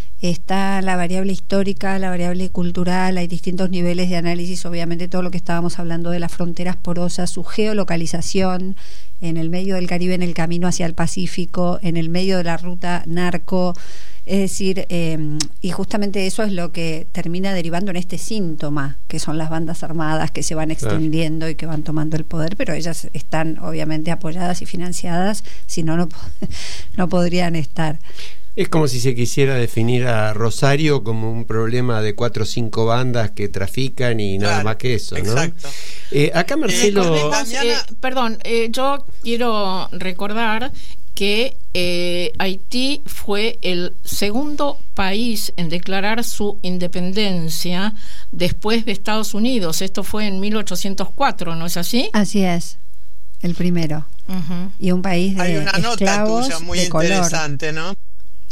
Está la variable histórica, la variable cultural, hay distintos niveles de análisis, obviamente todo lo que estábamos hablando de las fronteras porosas, su geolocalización en el medio del Caribe, en el camino hacia el Pacífico, en el medio de la ruta narco, es decir, eh, y justamente eso es lo que termina derivando en este síntoma, que son las bandas armadas que se van extendiendo y que van tomando el poder, pero ellas están obviamente apoyadas y financiadas, si no, no, no podrían estar. Es como si se quisiera definir a Rosario como un problema de cuatro o cinco bandas que trafican y nada claro, más que eso, ¿no? Exacto. Eh, acá Marcelo... Eh, mañana... eh, perdón, eh, yo quiero recordar que eh, Haití fue el segundo país en declarar su independencia después de Estados Unidos. Esto fue en mil ochocientos cuatro, ¿no es así? Así es, el primero. Uh-huh. Y un país de Hay una esclavos nota tuya muy de interesante, color. ¿No?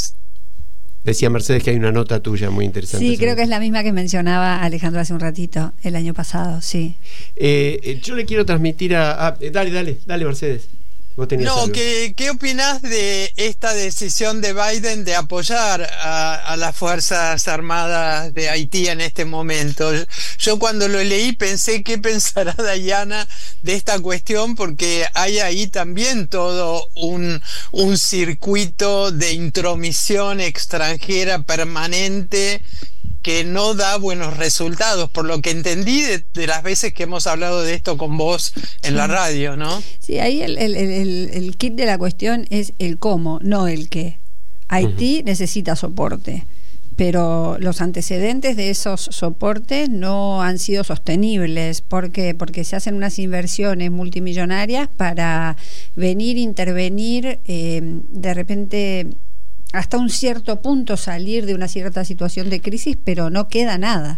Decía Mercedes que hay una nota tuya muy interesante. Sí, creo que es la misma que mencionaba Alejandro hace un ratito, el año pasado, sí. Eh, yo le quiero transmitir a... a dale, dale, dale, Mercedes. Vos tenías no, algo. ¿qué, ¿qué opinás de esta decisión de Biden de apoyar a, a las Fuerzas Armadas de Haití en este momento? Yo cuando lo leí pensé, ¿qué pensará Dayana de esta cuestión? Porque hay ahí también todo un, un circuito de intromisión extranjera permanente que no da buenos resultados, por lo que entendí de, de las veces que hemos hablado de esto con vos en sí. la radio, ¿no? Sí, ahí el, el, el, el kit de la cuestión es el cómo, no el qué. Haití uh-huh. necesita soporte, pero los antecedentes de esos soportes no han sido sostenibles. ¿Por qué? Porque se hacen unas inversiones multimillonarias para venir, intervenir, eh, de repente... hasta un cierto punto salir de una cierta situación de crisis, pero no queda nada.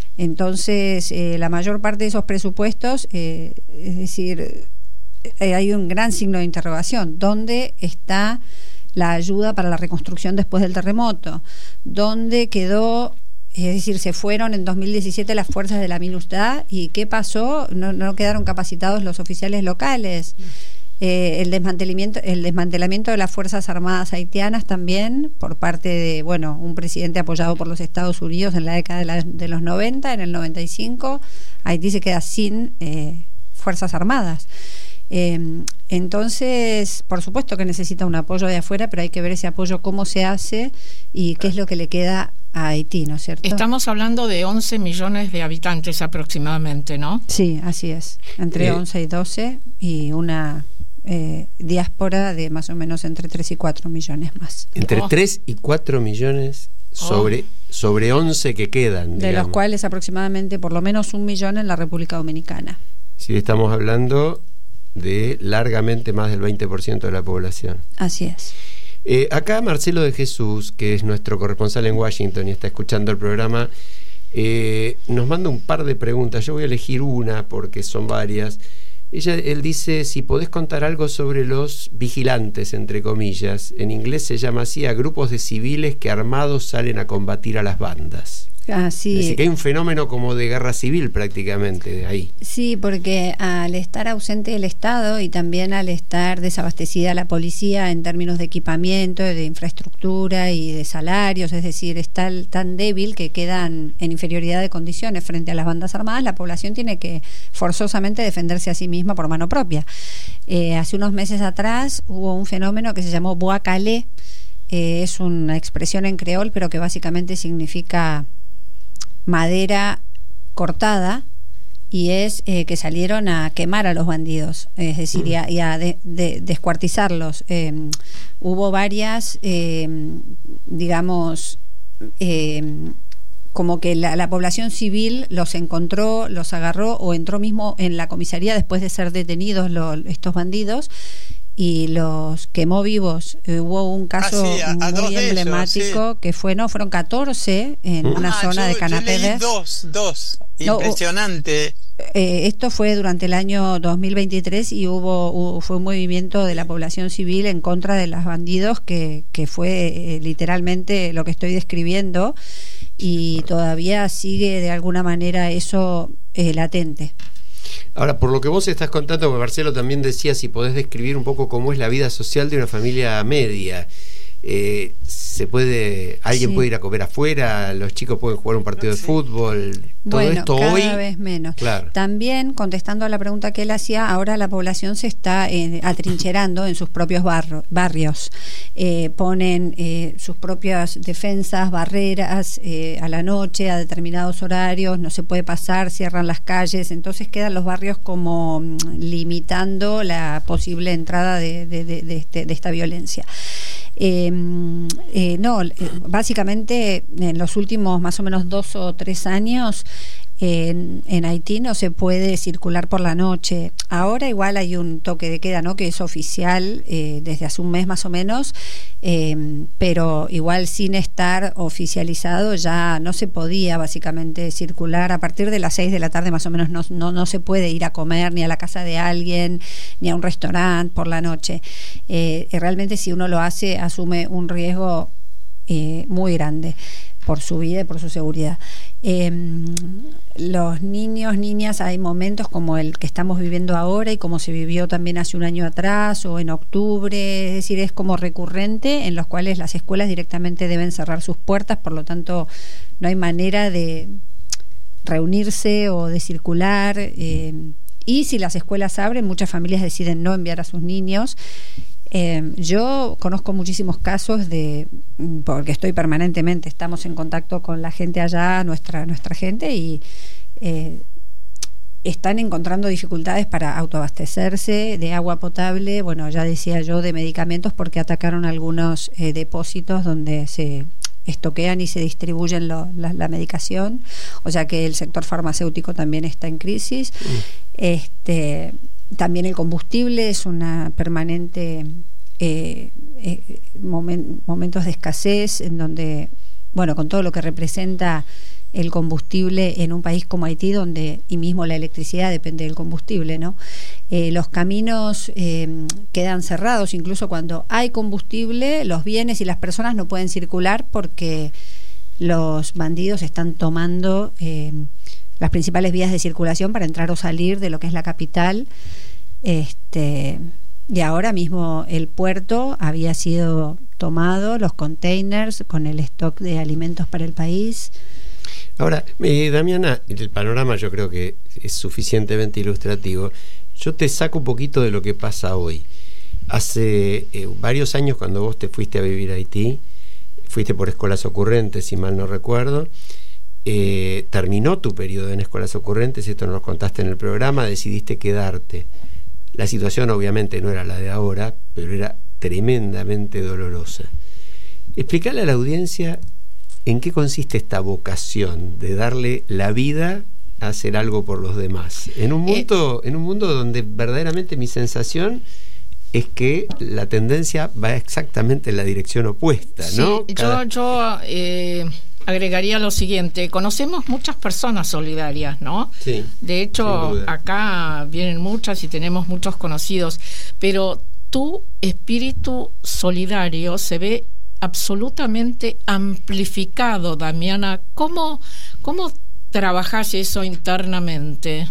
Entonces, eh, la mayor parte de esos presupuestos, eh, es decir, eh, hay un gran signo de interrogación. ¿Dónde está la ayuda para la reconstrucción después del terremoto? ¿Dónde quedó? Es decir, se fueron en dos mil diecisiete las fuerzas de la MINUSTAH, ¿y qué pasó? No, no quedaron capacitados los oficiales locales. Eh, el desmantelamiento el desmantelamiento de las Fuerzas Armadas haitianas también por parte de, bueno, un presidente apoyado por los Estados Unidos en la década de, la, de los noventa, en el noventa y cinco, Haití se queda sin eh, Fuerzas Armadas. Eh, entonces, por supuesto que necesita un apoyo de afuera, pero hay que ver ese apoyo cómo se hace y qué es lo que le queda a Haití, ¿no es cierto? Estamos hablando de once millones de habitantes aproximadamente, ¿no? Sí, así es, entre eh. once y doce, y una... Eh, diáspora de más o menos entre tres y cuatro millones más. Entre oh. tres y cuatro millones sobre, oh. sobre once que quedan. De digamos. Los cuales aproximadamente por lo menos un millón en la República Dominicana. Sí, estamos hablando de largamente más del veinte por ciento de la población. Así es. Eh, acá Marcelo de Jesús, que es nuestro corresponsal en Washington y está escuchando el programa, eh, nos manda un par de preguntas. Yo voy a elegir una porque son varias. Ella, él dice, si podés contar algo sobre los vigilantes, entre comillas, en inglés se llama así, a grupos de civiles que armados salen a combatir a las bandas. Ah, sí. Es decir, que hay un fenómeno como de guerra civil prácticamente ahí. Sí, porque al estar ausente el Estado y también al estar desabastecida la policía en términos de equipamiento, de infraestructura y de salarios, es decir, está tan débil que quedan en inferioridad de condiciones frente a las bandas armadas, la población tiene que forzosamente defenderse a sí misma por mano propia. Eh, hace unos meses atrás hubo un fenómeno que se llamó bois calé, eh, es una expresión en creol, pero que básicamente significa madera cortada, y es eh, que salieron a quemar a los bandidos, es decir, y a, y a de, de, descuartizarlos. Eh, hubo varias, eh, digamos, eh, como que la, la población civil los encontró, los agarró o entró mismo en la comisaría después de ser detenidos lo, estos bandidos, y los quemó vivos. Eh, hubo un caso ah, sí, a, a muy emblemático ellos, sí. que fue, no, fueron catorce en uh-huh. una ah, zona yo, de Canapé. Dos, dos, impresionante. No, eh, esto fue durante el año dos mil veintitrés y hubo, hubo fue un movimiento de la población civil en contra de los bandidos que, que fue eh, literalmente lo que estoy describiendo, y todavía sigue de alguna manera eso eh, latente. Ahora, por lo que vos estás contando, Marcelo también decía si podés describir un poco cómo es la vida social de una familia media. Eh, se puede, alguien sí. puede ir a comer afuera, los chicos pueden jugar un partido sí. de fútbol, todo bueno, esto cada hoy vez menos. Claro. También, contestando a la pregunta que él hacía, ahora la población se está eh, atrincherando en sus propios barro, barrios, eh, ponen eh, sus propias defensas, barreras eh, a la noche, a determinados horarios, no se puede pasar, cierran las calles, entonces quedan los barrios como mm, limitando la posible entrada de, de, de, de, este, de esta violencia. Eh, eh, no, eh, básicamente en los últimos más o menos dos o tres años en, en Haití no se puede circular por la noche. Ahora igual hay un toque de queda, ¿no?, que es oficial eh, desde hace un mes más o menos, eh, pero igual sin estar oficializado ya no se podía básicamente circular. A partir de las seis de la tarde más o menos no, no, no se puede ir a comer ni a la casa de alguien ni a un restaurante por la noche. Eh, realmente si uno lo hace asume un riesgo eh, muy grande por su vida y por su seguridad. Eh, los niños, niñas, hay momentos como el que estamos viviendo ahora y como se vivió también hace un año atrás o en octubre, es decir, es como recurrente, en los cuales las escuelas directamente deben cerrar sus puertas, por lo tanto no hay manera de reunirse o de circular, eh, y si las escuelas abren, muchas familias deciden no enviar a sus niños. Eh, yo conozco muchísimos casos de, porque estoy permanentemente, estamos en contacto con la gente allá, nuestra, nuestra gente, y eh, están encontrando dificultades para autoabastecerse de agua potable, bueno, ya decía yo, de medicamentos, porque atacaron algunos eh, depósitos donde se estoquean y se distribuyen lo, la, la medicación, o sea que el sector farmacéutico también está en crisis. Mm. Este También el combustible es una permanente eh, eh, momen, momentos de escasez, en donde, bueno, con todo lo que representa el combustible en un país como Haití, donde y mismo la electricidad depende del combustible, ¿no? Eh, los caminos eh, quedan cerrados, incluso cuando hay combustible, los bienes y las personas no pueden circular porque los bandidos están tomando eh, las principales vías de circulación para entrar o salir de lo que es la capital. Este, y ahora mismo el puerto había sido tomado, los containers con el stock de alimentos para el país. Ahora, eh, Damiana, el panorama yo creo que es suficientemente ilustrativo. Yo te saco un poquito de lo que pasa hoy. Hace eh, varios años, cuando vos te fuiste a vivir a Haití, fuiste por Escuelas Ocurrentes, si mal no recuerdo. Eh, terminó tu periodo en Escuelas Ocurrentes, esto nos lo contaste en el programa, decidiste quedarte. La situación obviamente no era la de ahora, pero era tremendamente dolorosa. Explícale a la audiencia en qué consiste esta vocación de darle la vida a hacer algo por los demás. En un mundo, eh, en un mundo donde verdaderamente mi sensación es que la tendencia va exactamente en la dirección opuesta, ¿no? Sí, Cada... yo, yo eh, agregaría lo siguiente: conocemos muchas personas solidarias, ¿no? Sí, de hecho, acá vienen muchas y tenemos muchos conocidos, pero tu espíritu solidario se ve absolutamente amplificado, Damiana. ¿Cómo, cómo trabajás eso internamente?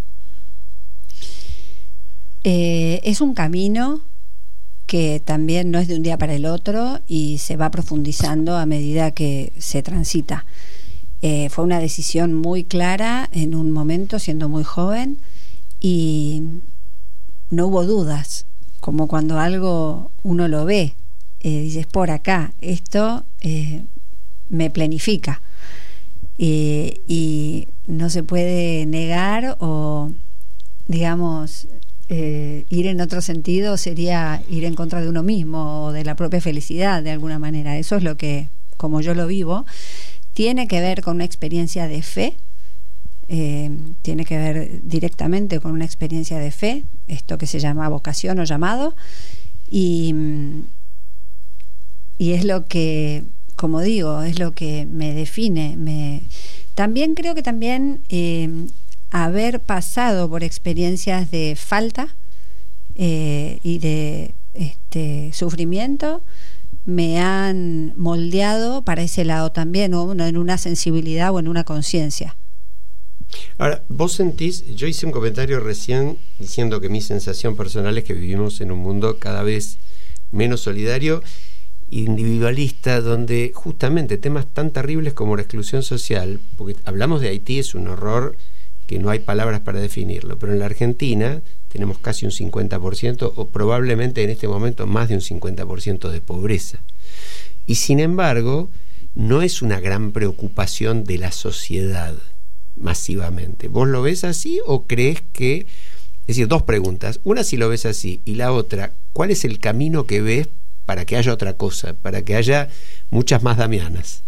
Eh, es un camino que también no es de un día para el otro y se va profundizando a medida que se transita. Eh, fue una decisión muy clara en un momento, siendo muy joven, y no hubo dudas, como cuando algo uno lo ve, eh, dices, por acá, esto eh, me planifica, eh, y no se puede negar o, digamos, Eh, ir en otro sentido sería ir en contra de uno mismo o de la propia felicidad de alguna manera. Eso es lo que, como yo lo vivo, tiene que ver con una experiencia de fe, eh, tiene que ver directamente con una experiencia de fe, esto que se llama vocación o llamado, y, y es lo que, como digo, es lo que me define. Me, también creo que también eh, haber pasado por experiencias de falta eh, y de este, sufrimiento me han moldeado para ese lado también, ¿no? En una sensibilidad o en una conciencia. Ahora, vos sentís, yo hice un comentario recién diciendo que mi sensación personal es que vivimos en un mundo cada vez menos solidario, individualista, donde justamente temas tan terribles como la exclusión social, porque hablamos de Haití, es un horror que no hay palabras para definirlo, pero en la Argentina tenemos casi un cincuenta por ciento o probablemente en este momento más de un cincuenta por ciento de pobreza. Y sin embargo, no es una gran preocupación de la sociedad masivamente. ¿Vos lo ves así o crees que... Es decir, dos preguntas. Una, si lo ves así, y la otra, ¿cuál es el camino que ves para que haya otra cosa, para que haya muchas más Damianas?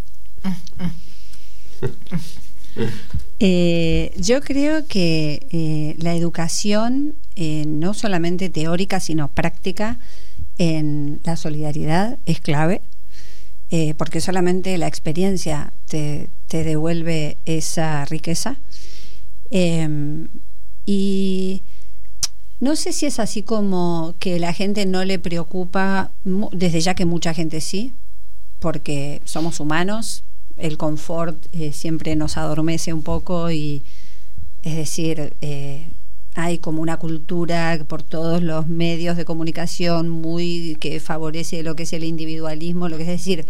Eh, yo creo que eh, la educación, eh, no solamente teórica, sino práctica, en la solidaridad es clave, eh, porque solamente la experiencia te, te devuelve esa riqueza. Eh, y no sé si es así como que la gente no le preocupa, desde ya que mucha gente sí, porque somos humanos. El confort eh, siempre nos adormece un poco y, es decir, eh, hay como una cultura por todos los medios de comunicación muy que favorece lo que es el individualismo, lo que es decir,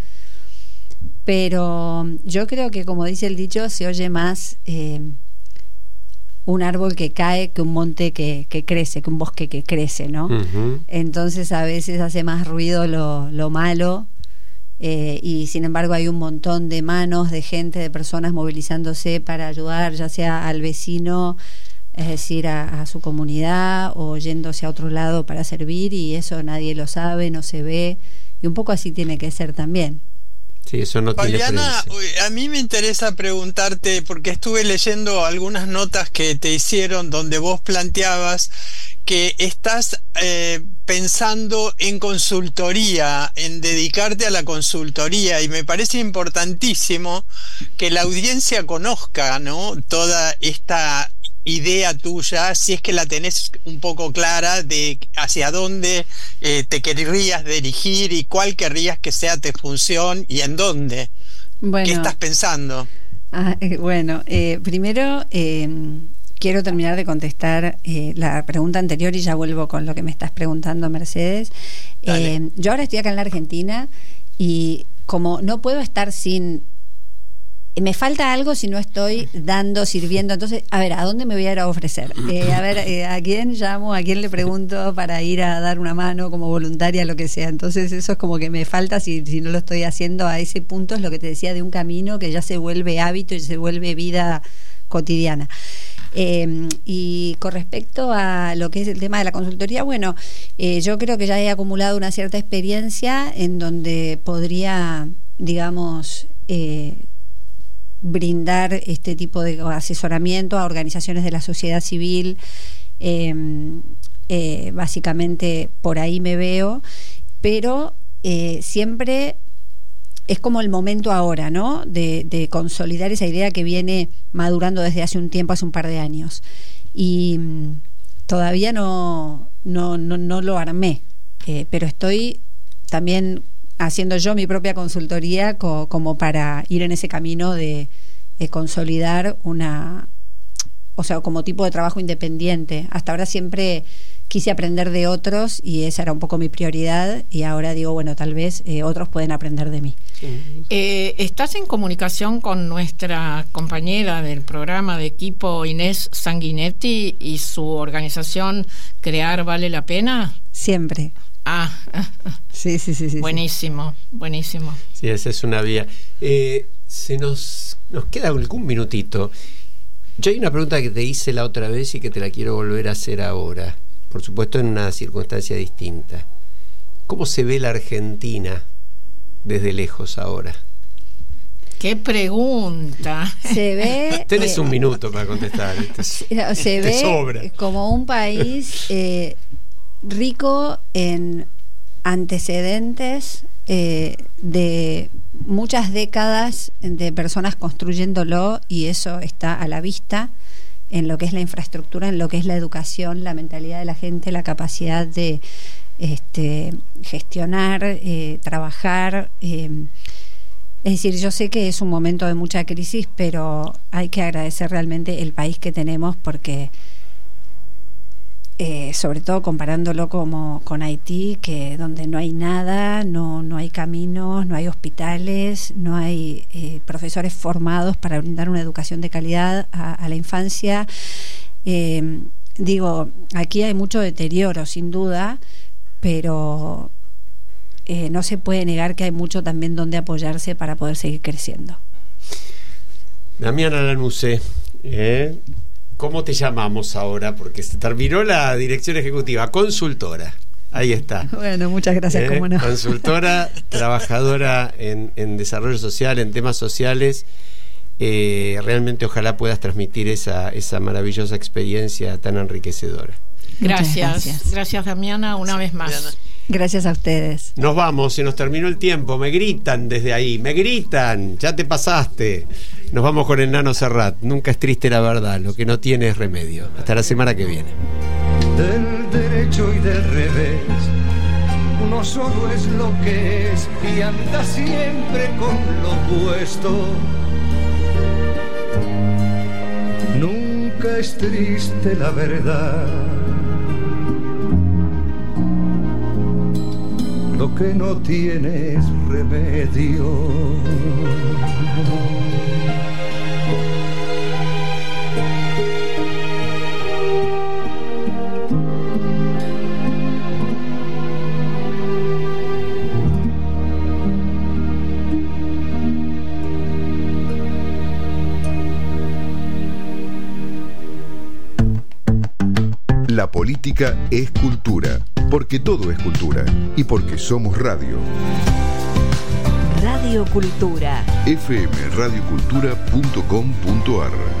pero yo creo que, como dice el dicho, se oye más eh, un árbol que cae que un monte que, que crece, que un bosque que crece, ¿no? Uh-huh. Entonces a veces hace más ruido lo, lo malo. Eh, y sin embargo hay un montón de manos, de gente, de personas movilizándose para ayudar, ya sea al vecino, es decir, a, a su comunidad, o yéndose a otro lado para servir, y eso nadie lo sabe, no se ve, y un poco así tiene que ser también. Sí, eso no tiene Fabiana, a mí me interesa preguntarte, porque estuve leyendo algunas notas que te hicieron donde vos planteabas que estás eh, pensando en consultoría, en dedicarte a la consultoría, y me parece importantísimo que la audiencia conozca, ¿no?, toda esta idea tuya, si es que la tenés un poco clara, de hacia dónde eh, te querrías dirigir y cuál querrías que sea tu función y en dónde. Bueno, ¿qué estás pensando? Ah, eh, bueno, eh, primero... Eh, Quiero terminar de contestar eh, la pregunta anterior y ya vuelvo con lo que me estás preguntando, Mercedes. Eh, yo ahora estoy acá en la Argentina y como no puedo estar sin... Me falta algo si no estoy dando, sirviendo. Entonces, a ver, ¿a dónde me voy a ir a ofrecer? Eh, a ver, eh, ¿a quién llamo? ¿A quién le pregunto para ir a dar una mano como voluntaria, lo que sea? Entonces, eso es como que me falta si, si no lo estoy haciendo a ese punto. Es lo que te decía de un camino que ya se vuelve hábito y se vuelve vida cotidiana. Eh, y con respecto a lo que es el tema de la consultoría, bueno, eh, yo creo que ya he acumulado una cierta experiencia en donde podría, digamos, eh, brindar este tipo de asesoramiento a organizaciones de la sociedad civil. Eh, eh, básicamente por ahí me veo, pero eh, siempre es como el momento ahora, ¿no?, de, de consolidar esa idea que viene madurando desde hace un tiempo, hace un par de años. Y mmm, todavía no, no, no, no lo armé, eh, pero estoy también haciendo yo mi propia consultoría co, como para ir en ese camino de, de consolidar una, o sea, como tipo de trabajo independiente. Hasta ahora siempre quise aprender de otros y esa era un poco mi prioridad, y ahora digo, bueno, tal vez eh, otros pueden aprender de mí. Eh, ¿Estás en comunicación con nuestra compañera del programa de equipo, Inés Sanguinetti, y su organización Crear Vale la Pena? Siempre. Ah, sí, sí, sí, sí. Buenísimo, sí. buenísimo. Sí, esa es una vía. Eh, se nos, nos queda algún minutito. Yo hay una pregunta que te hice la otra vez y que te la quiero volver a hacer ahora. Por supuesto, en una circunstancia distinta. ¿Cómo se ve la Argentina desde lejos ahora? ¡Qué pregunta! Se ve... Tenés eh, un minuto para contestar. Se, se ve sobra. Como un país eh, rico en antecedentes eh, de muchas décadas de personas construyéndolo, y eso está a la vista en lo que es la infraestructura, en lo que es la educación, la mentalidad de la gente, la capacidad de este, gestionar, eh, trabajar. Eh, es decir, yo sé que es un momento de mucha crisis, pero hay que agradecer realmente el país que tenemos, porque eh, sobre todo comparándolo como con Haití, que donde no hay nada, no, no hay caminos, no hay hospitales, no hay eh, profesores formados para brindar una educación de calidad a, a la infancia. Eh, digo, aquí hay mucho deterioro, sin duda, pero eh, no se puede negar que hay mucho también donde apoyarse para poder seguir creciendo. Damiana Lanuse, ¿eh? ¿Cómo te llamamos ahora? Porque se terminó la dirección ejecutiva. Consultora. Ahí está. Bueno, muchas gracias, ¿Eh? cómo no. Consultora, trabajadora en, en desarrollo social, en temas sociales. Eh, realmente ojalá puedas transmitir esa, esa maravillosa experiencia tan enriquecedora. Gracias. Gracias, gracias Damiana, una vez más. Diana. Gracias a ustedes. Nos vamos, se nos terminó el tiempo. Me gritan desde ahí, me gritan, ya te pasaste. Nos vamos con el Nano Serrat. Nunca es triste la verdad, lo que no tiene es remedio. Hasta la semana que viene. Del derecho y del revés, uno solo es lo que es y anda siempre con lo opuesto. Nunca es triste la verdad, lo que no tiene es remedio. La política es cultura, porque todo es cultura y porque somos radio. Radio Cultura. f m radio cultura punto com punto a r